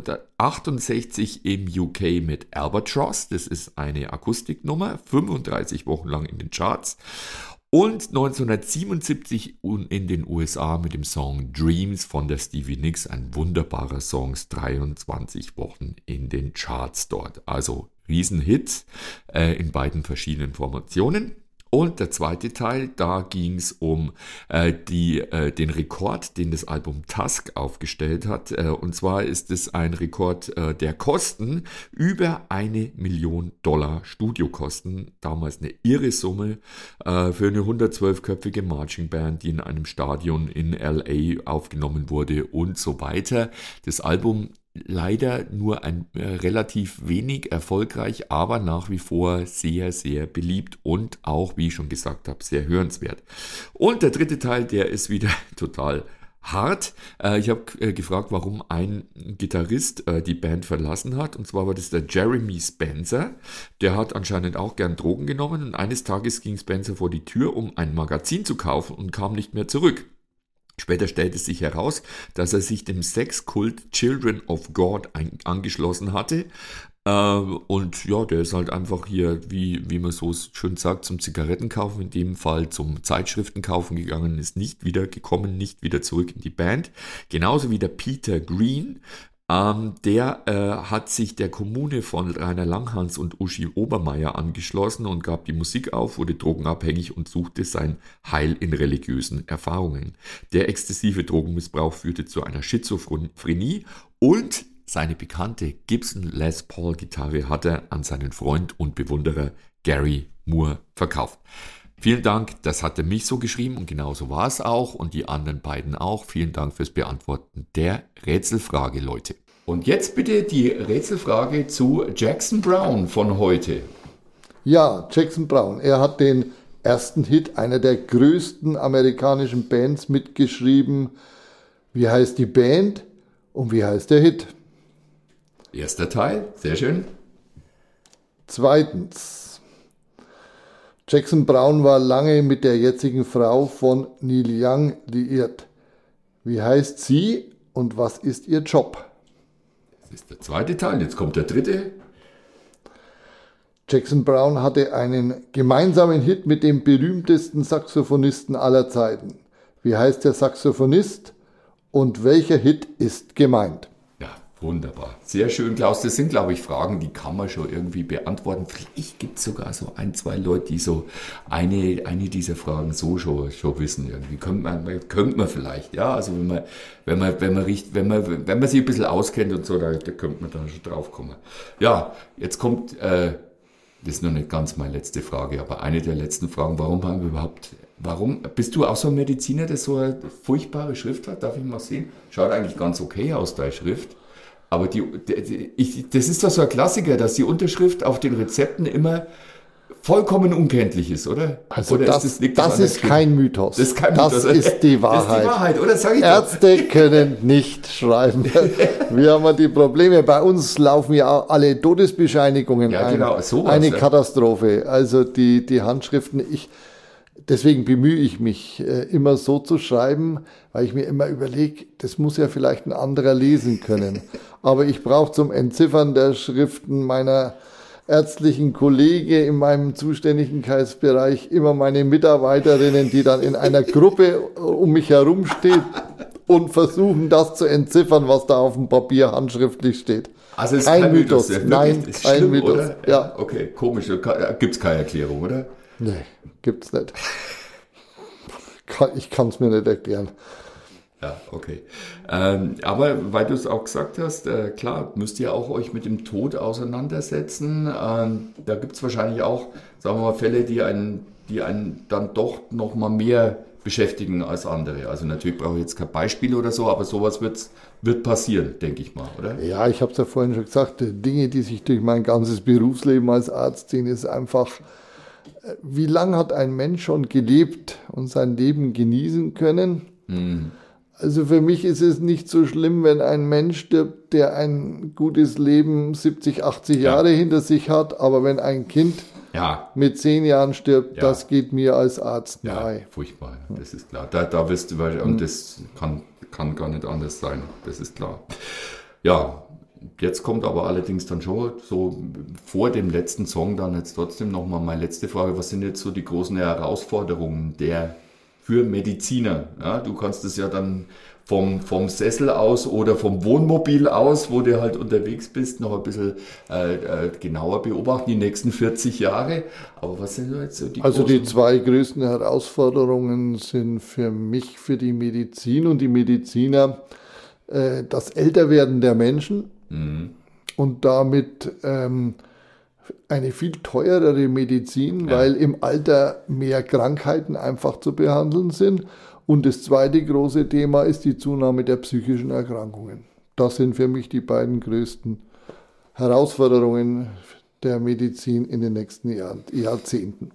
1968 im UK mit Albatross, das ist eine Akustiknummer, 35 Wochen lang in den Charts. Und 1977 in den USA mit dem Song Dreams von der Stevie Nicks, ein wunderbarer Song, 23 Wochen in den Charts dort. Also Riesenhit in beiden verschiedenen Formationen. Und der zweite Teil, da ging es um den Rekord, den das Album Tusk aufgestellt hat. Und zwar ist es ein Rekord der Kosten, über $1 Million Studiokosten. Damals eine irre Summe für eine 112-köpfige Marching Band, die in einem Stadion in LA aufgenommen wurde und so weiter. Das Album leider nur relativ wenig erfolgreich, aber nach wie vor sehr, sehr beliebt und auch, wie ich schon gesagt habe, sehr hörenswert. Und der dritte Teil, der ist wieder total hart. Ich habe gefragt, warum ein Gitarrist die Band verlassen hat. Und zwar war das der Jeremy Spencer. Der hat anscheinend auch gern Drogen genommen. Und eines Tages ging Spencer vor die Tür, um ein Magazin zu kaufen und kam nicht mehr zurück. Später stellte es sich heraus, dass er sich dem Sexkult Children of God angeschlossen hatte. Und ja, der ist halt einfach hier, wie man so schön sagt, zum Zigarettenkaufen, in dem Fall zum Zeitschriftenkaufen gegangen, ist nicht wieder gekommen, nicht wieder zurück in die Band. Genauso wie der Peter Green. Der hat sich der Kommune von Rainer Langhans und Uschi Obermeier angeschlossen und gab die Musik auf, wurde drogenabhängig und suchte sein Heil in religiösen Erfahrungen. Der exzessive Drogenmissbrauch führte zu einer Schizophrenie und seine bekannte Gibson Les Paul Gitarre hat er an seinen Freund und Bewunderer Gary Moore verkauft. Vielen Dank, das hat er mich so geschrieben und genauso war es auch und die anderen beiden auch. Vielen Dank fürs Beantworten der Rätselfrage, Leute. Und jetzt bitte die Rätselfrage zu Jackson Browne von heute. Ja, Jackson Browne. Er hat den ersten Hit einer der größten amerikanischen Bands mitgeschrieben. Wie heißt die Band und wie heißt der Hit? Erster Teil, sehr schön. Zweitens. Jackson Browne war lange mit der jetzigen Frau von Neil Young liiert. Wie heißt sie und was ist ihr Job? Das ist der zweite Teil, jetzt kommt der dritte. Jackson Browne hatte einen gemeinsamen Hit mit dem berühmtesten Saxophonisten aller Zeiten. Wie heißt der Saxophonist und welcher Hit ist gemeint? Ja, wunderbar. Sehr schön, Klaus. Das sind, glaube ich, Fragen, die kann man schon irgendwie beantworten. Vielleicht gibt es sogar so 1, 2 Leute, die so eine dieser Fragen so schon wissen. Irgendwie könnte man vielleicht, ja. Also wenn man sich ein bisschen auskennt und so, da könnte man dann schon drauf kommen. Ja, jetzt kommt, das ist noch nicht ganz meine letzte Frage, aber eine der letzten Fragen, warum bist du auch so ein Mediziner, der so eine furchtbare Schrift hat? Darf ich mal sehen? Schaut eigentlich ganz okay aus, deine Schrift. Aber das ist doch so ein Klassiker, dass die Unterschrift auf den Rezepten immer vollkommen unkenntlich ist, oder? Also oder das ist kein Mythos. Das ist kein Mythos. Das ist die Wahrheit. Das ist die Wahrheit, oder? Sag ich Ärzte können nicht schreiben. Wir haben ja die Probleme. Bei uns laufen ja auch alle Todesbescheinigungen Ja, ein. genau, sowas, Eine ja. Katastrophe. Also die Handschriften, deswegen bemühe ich mich, immer so zu schreiben, weil ich mir immer überlege, das muss ja vielleicht ein anderer lesen können. Aber ich brauche zum Entziffern der Schriften meiner ärztlichen Kollegen in meinem Zuständigkeitsbereich immer meine Mitarbeiterinnen, die dann in einer Gruppe um mich herum steht und versuchen, das zu entziffern, was da auf dem Papier handschriftlich steht. Also es ist kein Mythos. ja, Nein, ist kein schlimm, Mythos. Oder? Ja. Okay, komisch. Gibt es keine Erklärung, oder? Nee, gibt's nicht. Ich kann es mir nicht erklären. Ja, okay. Aber weil du es auch gesagt hast, klar, müsst ihr auch euch mit dem Tod auseinandersetzen. Da gibt es wahrscheinlich auch, sagen wir mal, Fälle, die einen dann doch noch mal mehr beschäftigen als andere. Also natürlich brauche ich jetzt kein Beispiel oder so, aber sowas wird passieren, denke ich mal, oder? Ja, ich habe es ja vorhin schon gesagt, Dinge, die sich durch mein ganzes Berufsleben als Arzt ziehen, ist einfach, wie lange hat ein Mensch schon gelebt und sein Leben genießen können? Also für mich ist es nicht so schlimm, wenn ein Mensch stirbt, der ein gutes Leben 70, 80 Jahre hinter sich hat, aber wenn ein Kind mit 10 Jahren stirbt, das geht mir als Arzt nahe. Ja, furchtbar, das ist klar. Da wirst du, und das kann gar nicht anders sein, das ist klar. Ja, jetzt kommt aber allerdings dann schon so vor dem letzten Song dann jetzt trotzdem nochmal meine letzte Frage. Was sind jetzt so die großen Herausforderungen für Mediziner? Ja, du kannst es ja dann vom Sessel aus oder vom Wohnmobil aus, wo du halt unterwegs bist, noch ein bisschen genauer beobachten, die nächsten 40 Jahre. Aber was sind jetzt so die Also die großen... 2 größten Herausforderungen sind für mich, für die Medizin und die Mediziner, das Älterwerden der Menschen und damit eine viel teurere Medizin, weil im Alter mehr Krankheiten einfach zu behandeln sind. Und das zweite große Thema ist die Zunahme der psychischen Erkrankungen. Das sind für mich die beiden größten Herausforderungen der Medizin in den nächsten Jahrzehnten.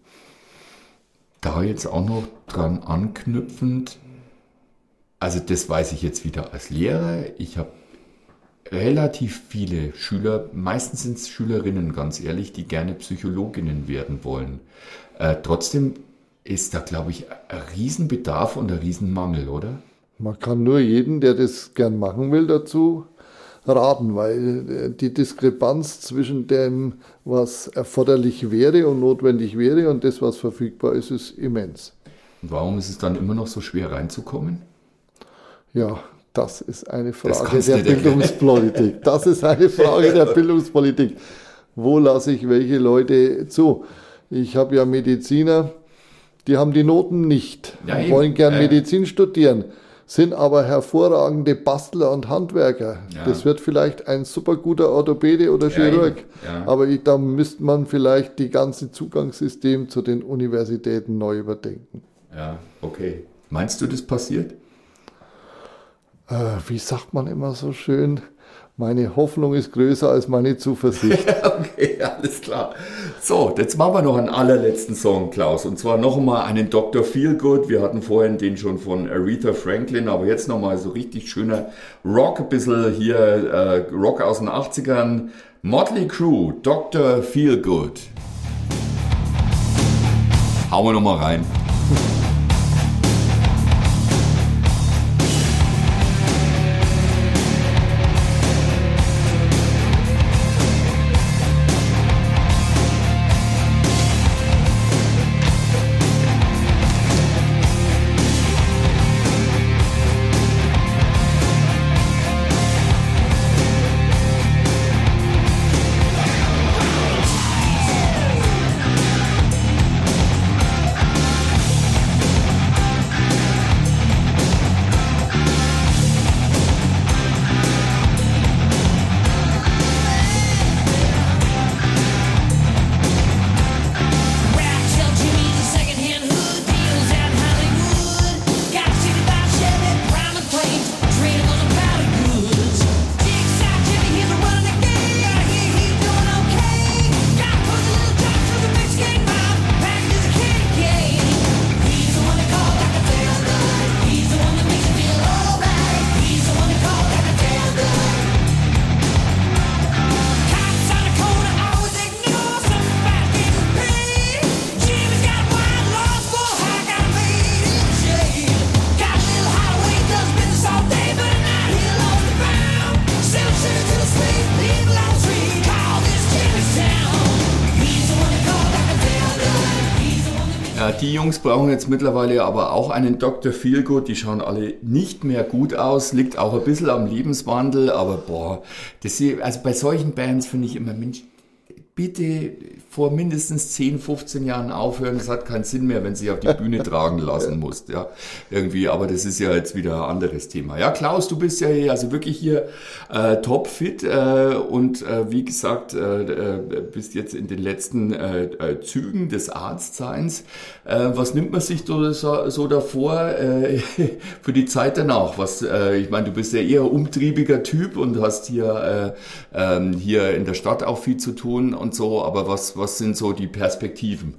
Da jetzt auch noch dran anknüpfend, also das weiß ich jetzt wieder als Lehrer, ich habe relativ viele Schüler, meistens sind es Schülerinnen, ganz ehrlich, die gerne Psychologinnen werden wollen. Trotzdem ist da, glaube ich, ein Riesenbedarf und ein Riesenmangel, oder? Man kann nur jeden, der das gern machen will, dazu raten, weil die Diskrepanz zwischen dem, was erforderlich wäre und notwendig wäre und das, was verfügbar ist, ist immens. Und warum ist es dann immer noch so schwer reinzukommen? Ja, das ist eine Frage der Bildungspolitik. Das ist eine Frage der Bildungspolitik. Wo lasse ich welche Leute zu? Ich habe ja Mediziner, die haben die Noten nicht, wollen gern Medizin studieren. sind aber hervorragende Bastler und Handwerker. Ja. Das wird vielleicht ein super guter Orthopäde oder Chirurg. Ja. Aber da müsste man vielleicht die ganze Zugangssystem zu den Universitäten neu überdenken. Ja, okay. Meinst du, das passiert? Wie sagt man immer so schön? Meine Hoffnung ist größer als meine Zuversicht. Okay, alles klar. So, jetzt machen wir noch einen allerletzten Song, Klaus. Und zwar noch einmal einen Dr. Feelgood. Wir hatten vorhin den schon von Aretha Franklin, aber jetzt nochmal so richtig schöner Rock. Ein bisschen hier Rock aus den 80ern. Motley Crue, Dr. Feelgood. Hauen wir nochmal rein. Die Jungs brauchen jetzt mittlerweile aber auch einen Dr. Feelgood. Die schauen alle nicht mehr gut aus. Liegt auch ein bisschen am Lebenswandel. Aber boah, also bei solchen Bands finde ich immer, Mensch, bitte vor mindestens 10, 15 Jahren aufhören. Das hat keinen Sinn mehr, wenn sie auf die Bühne tragen lassen musst. Ja, irgendwie. Aber das ist ja jetzt wieder ein anderes Thema. Ja, Klaus, du bist ja hier, also wirklich hier topfit und wie gesagt, bist jetzt in den letzten Zügen des Arztseins. Was nimmt man sich so davor für die Zeit danach? Ich meine, du bist ja eher umtriebiger Typ und hast hier in der Stadt auch viel zu tun und so, aber was sind so die Perspektiven?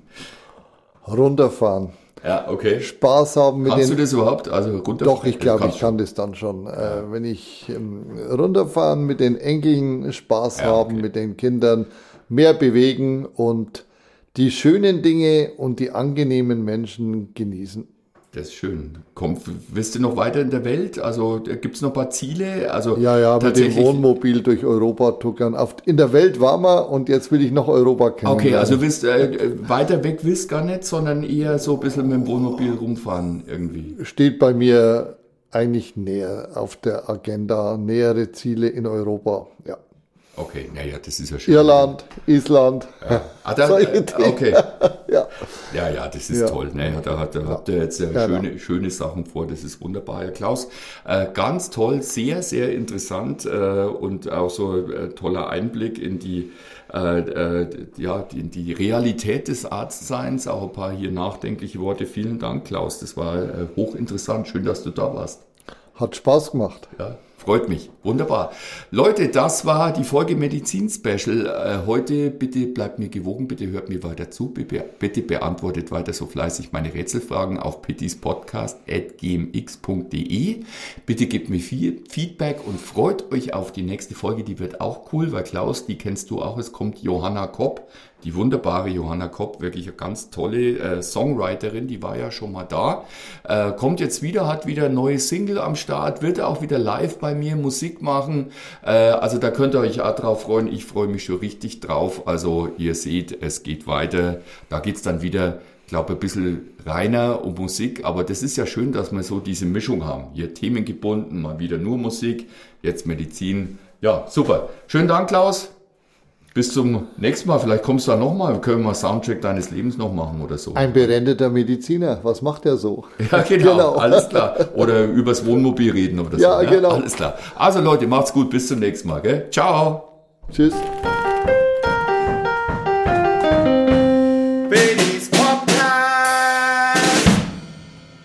Runterfahren. Ja, okay. Spaß haben mit Kannst du das überhaupt? Also runterfahren? Doch, ich glaube, ich kann das dann schon. Wenn ich runterfahren, mit den Enkeln Spaß haben, okay. mit den Kindern mehr bewegen und die schönen Dinge und die angenehmen Menschen genießen. Das ist schön. Willst du noch weiter in der Welt? Also gibt es noch ein paar Ziele? Also Ja, mit dem Wohnmobil durch Europa tuckern. In der Welt waren wir und jetzt will ich noch Europa kennenlernen. Okay, also weiter weg willst gar nicht, sondern eher so ein bisschen mit dem Wohnmobil rumfahren irgendwie. Steht bei mir eigentlich näher auf der Agenda, nähere Ziele in Europa, ja. Okay, naja, das ist ja schön. Irland, Island. Ja. Okay. Ja, das ist toll. Naja, da habt ihr jetzt schöne Sachen vor. Das ist wunderbar, Herr Klaus. Ganz toll, sehr, sehr interessant und auch so toller Einblick in die in die Realität des Arztseins. Auch ein paar hier nachdenkliche Worte. Vielen Dank, Klaus. Das war hochinteressant. Schön, dass du da warst. Hat Spaß gemacht. Ja. Freut mich. Wunderbar. Leute, das war die Folge Medizin-Special. Heute bitte bleibt mir gewogen, bitte hört mir weiter zu, bitte beantwortet weiter so fleißig meine Rätselfragen auf pittispodcast@gmx.de. Bitte gebt mir viel Feedback und freut euch auf die nächste Folge, die wird auch cool, weil Klaus, die kennst du auch, es kommt Johanna Kopp. Die wunderbare Johanna Kopp, wirklich eine ganz tolle Songwriterin, die war ja schon mal da. Kommt jetzt wieder, hat wieder eine neue Single am Start, wird auch wieder live bei mir Musik machen. Also da könnt ihr euch auch drauf freuen. Ich freue mich schon richtig drauf. Also ihr seht, es geht weiter. Da geht's dann wieder, glaube ein bisschen reiner um Musik. Aber das ist ja schön, dass wir so diese Mischung haben. Hier themengebunden, mal wieder nur Musik, jetzt Medizin. Ja, super. Schönen Dank, Klaus. Bis zum nächsten Mal. Vielleicht kommst du da nochmal. Können wir mal Soundcheck deines Lebens noch machen oder so. Ein berendeter Mediziner, was macht er so? Ja, genau, alles klar. Oder übers Wohnmobil reden oder so. Ja, genau. Alles klar. Also Leute, macht's gut. Bis zum nächsten Mal. Gell? Ciao. Tschüss.